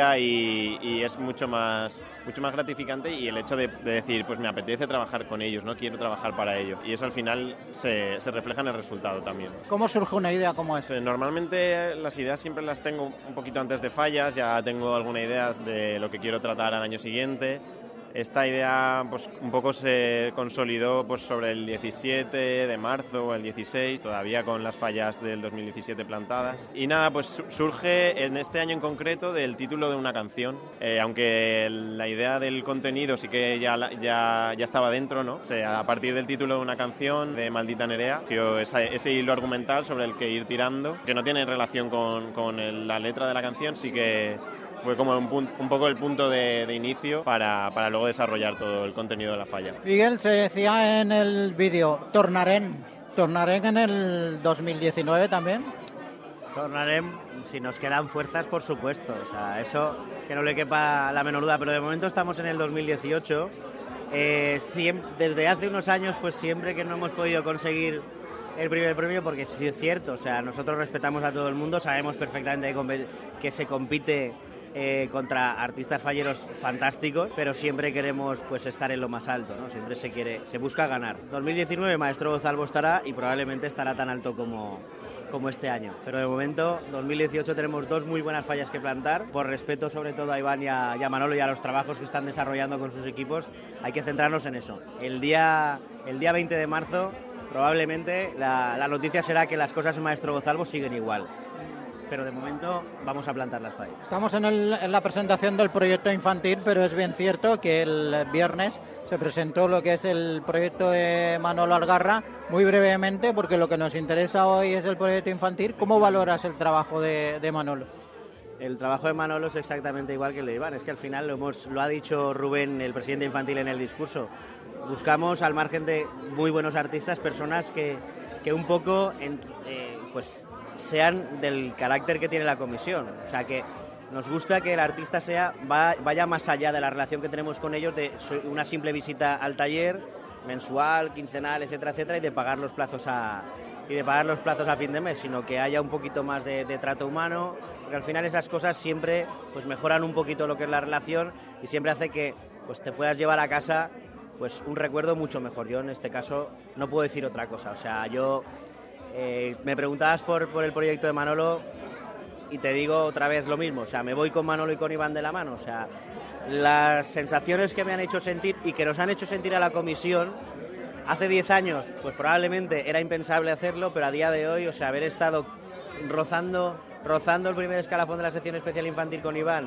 y, y es mucho más, mucho más gratificante, y el hecho de, de decir, pues me apetece trabajar con ellos, no quiero trabajar para ellos, y eso al final se, se refleja en el resultado también. ¿Cómo surge una idea como esta? Normalmente las ideas siempre las tengo un poquito antes de fallas, ya tengo alguna idea de lo que quiero tratar al año siguiente. Esta idea pues un poco se consolidó pues sobre el diecisiete de marzo o el dieciséis, todavía con las fallas del dos mil diecisiete plantadas. Y nada, pues surge en este año en concreto del título de una canción, eh, aunque la idea del contenido sí que ya, ya, ya estaba dentro, ¿no? O sea, a partir del título de una canción de Maldita Nerea, que ese, ese hilo argumental sobre el que ir tirando, que no tiene relación con, con el, la letra de la canción, sí que fue como un, punto, un poco el punto de, de inicio para, para luego desarrollar todo el contenido de la falla. Miguel, se decía en el vídeo, tornarem. ¿Tornarem en el dos mil diecinueve también? Tornarem, si nos quedan fuerzas, por supuesto. O sea, eso que no le quepa la menor duda. Pero de momento estamos en el dos mil dieciocho. Eh, siempre, desde hace unos años, pues siempre que no hemos podido conseguir el primer premio, porque sí es cierto, o sea, nosotros respetamos a todo el mundo, sabemos perfectamente que, que se compite Eh, contra artistas falleros fantásticos, pero siempre queremos pues estar en lo más alto, ¿no? Siempre se quiere, se busca ganar. dos mil diecinueve Maestro Gozalvo estará y probablemente estará tan alto como, como este año. Pero de momento, dos mil dieciocho tenemos dos muy buenas fallas que plantar. Por respeto sobre todo a Iván y a, y a Manolo y a los trabajos que están desarrollando con sus equipos, hay que centrarnos en eso. El día, el día veinte de marzo probablemente la, la noticia será que las cosas en Maestro Gozalvo siguen igual. Pero de momento vamos a plantar las fallas. Estamos en, el, en la presentación del proyecto infantil, pero es bien cierto que el viernes se presentó lo que es el proyecto de Manolo Algarra, muy brevemente, porque lo que nos interesa hoy es el proyecto infantil. ¿Cómo valoras el trabajo de, de Manolo? El trabajo de Manolo es exactamente igual que el de Iván, es que al final lo, hemos, lo ha dicho Rubén, el presidente infantil, en el discurso. Buscamos, al margen de muy buenos artistas, personas que, que un poco en, eh, pues sean del carácter que tiene la comisión. O sea, que nos gusta que el artista sea va, vaya más allá de la relación que tenemos con ellos, de una simple visita al taller, mensual, quincenal, etcétera, etcétera, y de pagar los plazos a, y de pagar los plazos a fin de mes, sino que haya un poquito más de, de trato humano, porque al final esas cosas siempre pues mejoran un poquito lo que es la relación y siempre hace que pues te puedas llevar a casa pues un recuerdo mucho mejor. Yo en este caso no puedo decir otra cosa. O sea, yo eh, me preguntabas por, por el proyecto de Manolo y te digo otra vez lo mismo. O sea, me voy con Manolo y con Iván de la mano. O sea, las sensaciones que me han hecho sentir y que nos han hecho sentir a la comisión hace diez años, pues probablemente era impensable hacerlo, pero a día de hoy, o sea, haber estado rozando, rozando el primer escalafón de la sección especial infantil con Iván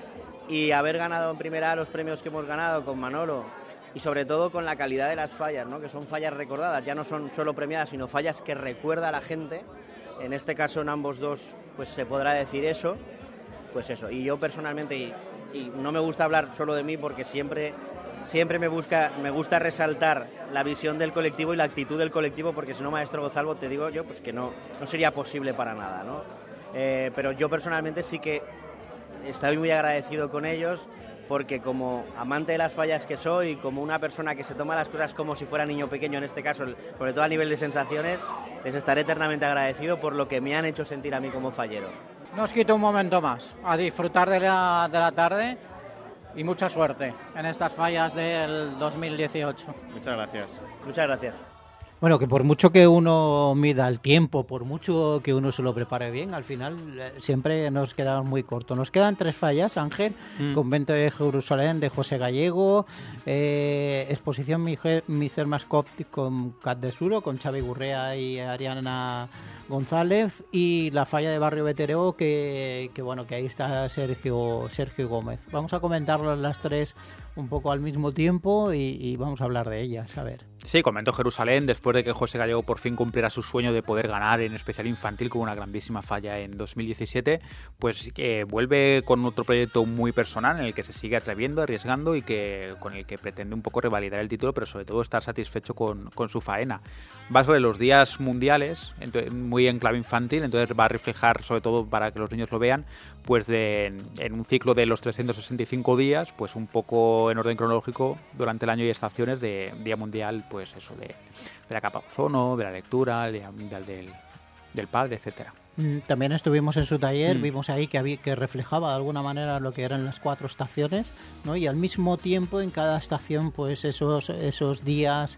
y haber ganado en primera A los premios que hemos ganado con Manolo, y sobre todo con la calidad de las fallas, ¿no? Que son fallas recordadas, ya no son solo premiadas, sino fallas que recuerda a la gente. En este caso, en ambos dos, pues se podrá decir eso, pues eso. Y yo personalmente, y, y no me gusta hablar solo de mí porque siempre, siempre me, busca, me gusta resaltar la visión del colectivo y la actitud del colectivo, porque si no, Maestro Gozalvo, te digo yo, pues que no, no sería posible para nada, ¿no? Eh, pero yo personalmente sí que estoy muy agradecido con ellos, porque como amante de las fallas que soy, como una persona que se toma las cosas como si fuera niño pequeño, en este caso, sobre todo a nivel de sensaciones, les estaré eternamente agradecido por lo que me han hecho sentir a mí como fallero. No os quito un momento más, a disfrutar de la, de la tarde y mucha suerte en estas fallas del dos mil dieciocho. Muchas gracias. Muchas gracias. Bueno, que por mucho que uno mida el tiempo, por mucho que uno se lo prepare bien, al final eh, siempre nos quedamos muy cortos. Nos quedan tres fallas, Ángel, mm. Convento de Jerusalén de José Gallego, eh, Exposición Micer Mascop con Cat de Suro, con Xavi Gurrea y Ariana González, y la falla de Barrio Vetereo, que, que bueno, que ahí está Sergio Sergio Gómez. Vamos a comentarlas las tres un poco al mismo tiempo y, y vamos a hablar de ellas, a ver. Sí, Convento Jerusalén, después de que José Gallego por fin cumpliera su sueño de poder ganar en especial infantil con una grandísima falla en dos mil diecisiete, pues eh, vuelve con otro proyecto muy personal en el que se sigue atreviendo, arriesgando y que con el que pretende un poco revalidar el título, pero sobre todo estar satisfecho con, con su faena. Va sobre los días mundiales, entonces, muy en clave infantil, entonces va a reflejar, sobre todo para que los niños lo vean, pues de, en un ciclo de los trescientos sesenta y cinco días, pues un poco en orden cronológico durante el año y estaciones de Día Mundial, pues eso, de, de la capa de ozono, de la lectura, el Día Mundial del, del Padre, etcétera. También estuvimos en su taller, Mm. vimos ahí que había que reflejaba de alguna manera lo que eran las cuatro estaciones, ¿no? Y al mismo tiempo en cada estación, pues esos esos días,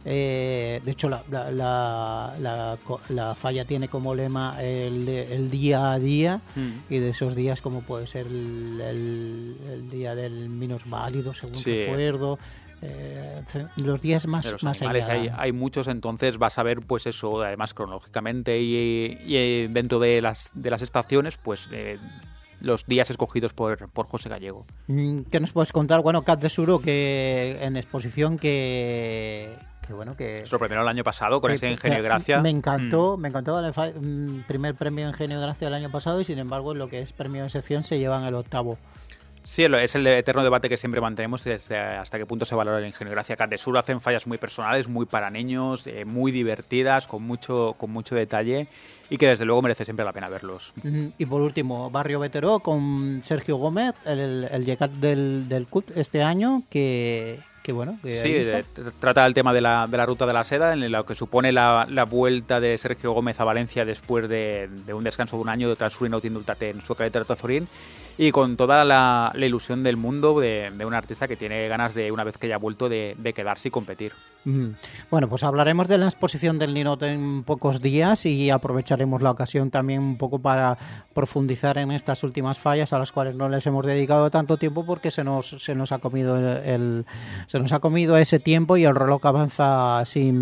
eh, de hecho la, la, la, la, la falla tiene como lema el, el día a día, Mm. y de esos días como puede ser el, el, el día del minusválido, según Sí. recuerdo. Eh, los días más, De los más animales allá. hay, hay muchos, entonces vas a ver pues eso, además cronológicamente y, y, eh, dentro de las de las estaciones, pues eh, los días escogidos por, por José Gallego. ¿Qué nos puedes contar? Bueno, Cat de Suro, que en exposición que, que bueno, que... Sorprendió el año pasado con que- ese Ingenio y que Gracia. Me encantó, me encantó el fa- mm, primer premio Ingenio y Gracia el año pasado, y sin embargo en lo que es premio de sección se llevan el octavo. Sí, es el eterno debate que siempre mantenemos desde hasta qué punto se valora el Ingenio y Gracia. Cat de Sur hacen fallas muy personales, muy para niños, eh, muy divertidas, con mucho con mucho detalle y que desde luego merece siempre la pena verlos. Mm, Y por último, Barrio Veteró con Sergio Gómez, el, el llegat del, del C U T este año, que, que bueno, que Sí, ahí está. eh, tr- trata el tema de la, de la ruta de la seda, en lo que supone la, la vuelta de Sergio Gómez a Valencia después de, de un descanso de un año tras un indultate en su carretera Tazorín, y con toda la, la ilusión del mundo de, de un artista que tiene ganas de, una vez que ya ha vuelto, de, de quedarse y competir. Mm. Bueno, pues hablaremos de la exposición del Ninote en pocos días y aprovecharemos la ocasión también un poco para profundizar en estas últimas fallas a las cuales no les hemos dedicado tanto tiempo porque se nos se nos ha comido el, el- se nos ha comido ese tiempo y el reloj avanza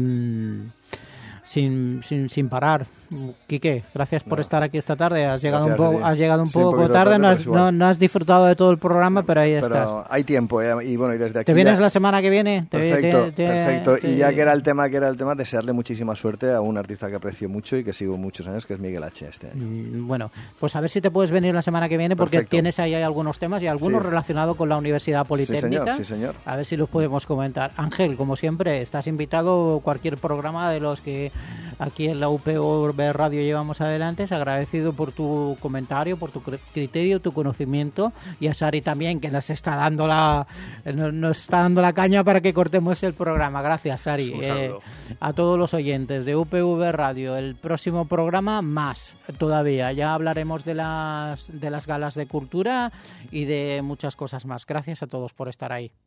sin sin, sin, sin parar. Quique, gracias por No. estar aquí esta tarde. Has llegado Gracias un a poco ti. has llegado un Sí, un poco poquito tarde, tarde, no pero has, es igual. no, no has disfrutado de todo el programa, pero ahí Pero estás. hay tiempo, eh, y bueno, y desde aquí... ¿Te vienes ya- la semana que viene? Te- Perfecto, te- te- perfecto. te- Y ya que era el tema, que era el tema, desearle muchísima suerte a un artista que aprecio mucho y que sigo muchos años, que es Miguel H. este año. Mm, Bueno, pues a ver si te puedes venir la semana que viene porque Perfecto. tienes ahí algunos temas y algunos Sí. relacionados con la Universidad Politécnica. señor, sí, señor. A ver si los podemos comentar. Ángel, como siempre, estás invitado a cualquier programa de los que aquí en la U P V Radio llevamos adelante. Es agradecido por tu comentario, por tu cr- criterio, tu conocimiento, y a Sari también, que nos está dando la nos, nos está dando la caña para que cortemos el programa. Gracias, Sari. Un Eh, saludo. a todos los oyentes de U P V Radio, el próximo programa más todavía. Ya hablaremos de las de las galas de cultura y de muchas cosas más. Gracias a todos por estar ahí.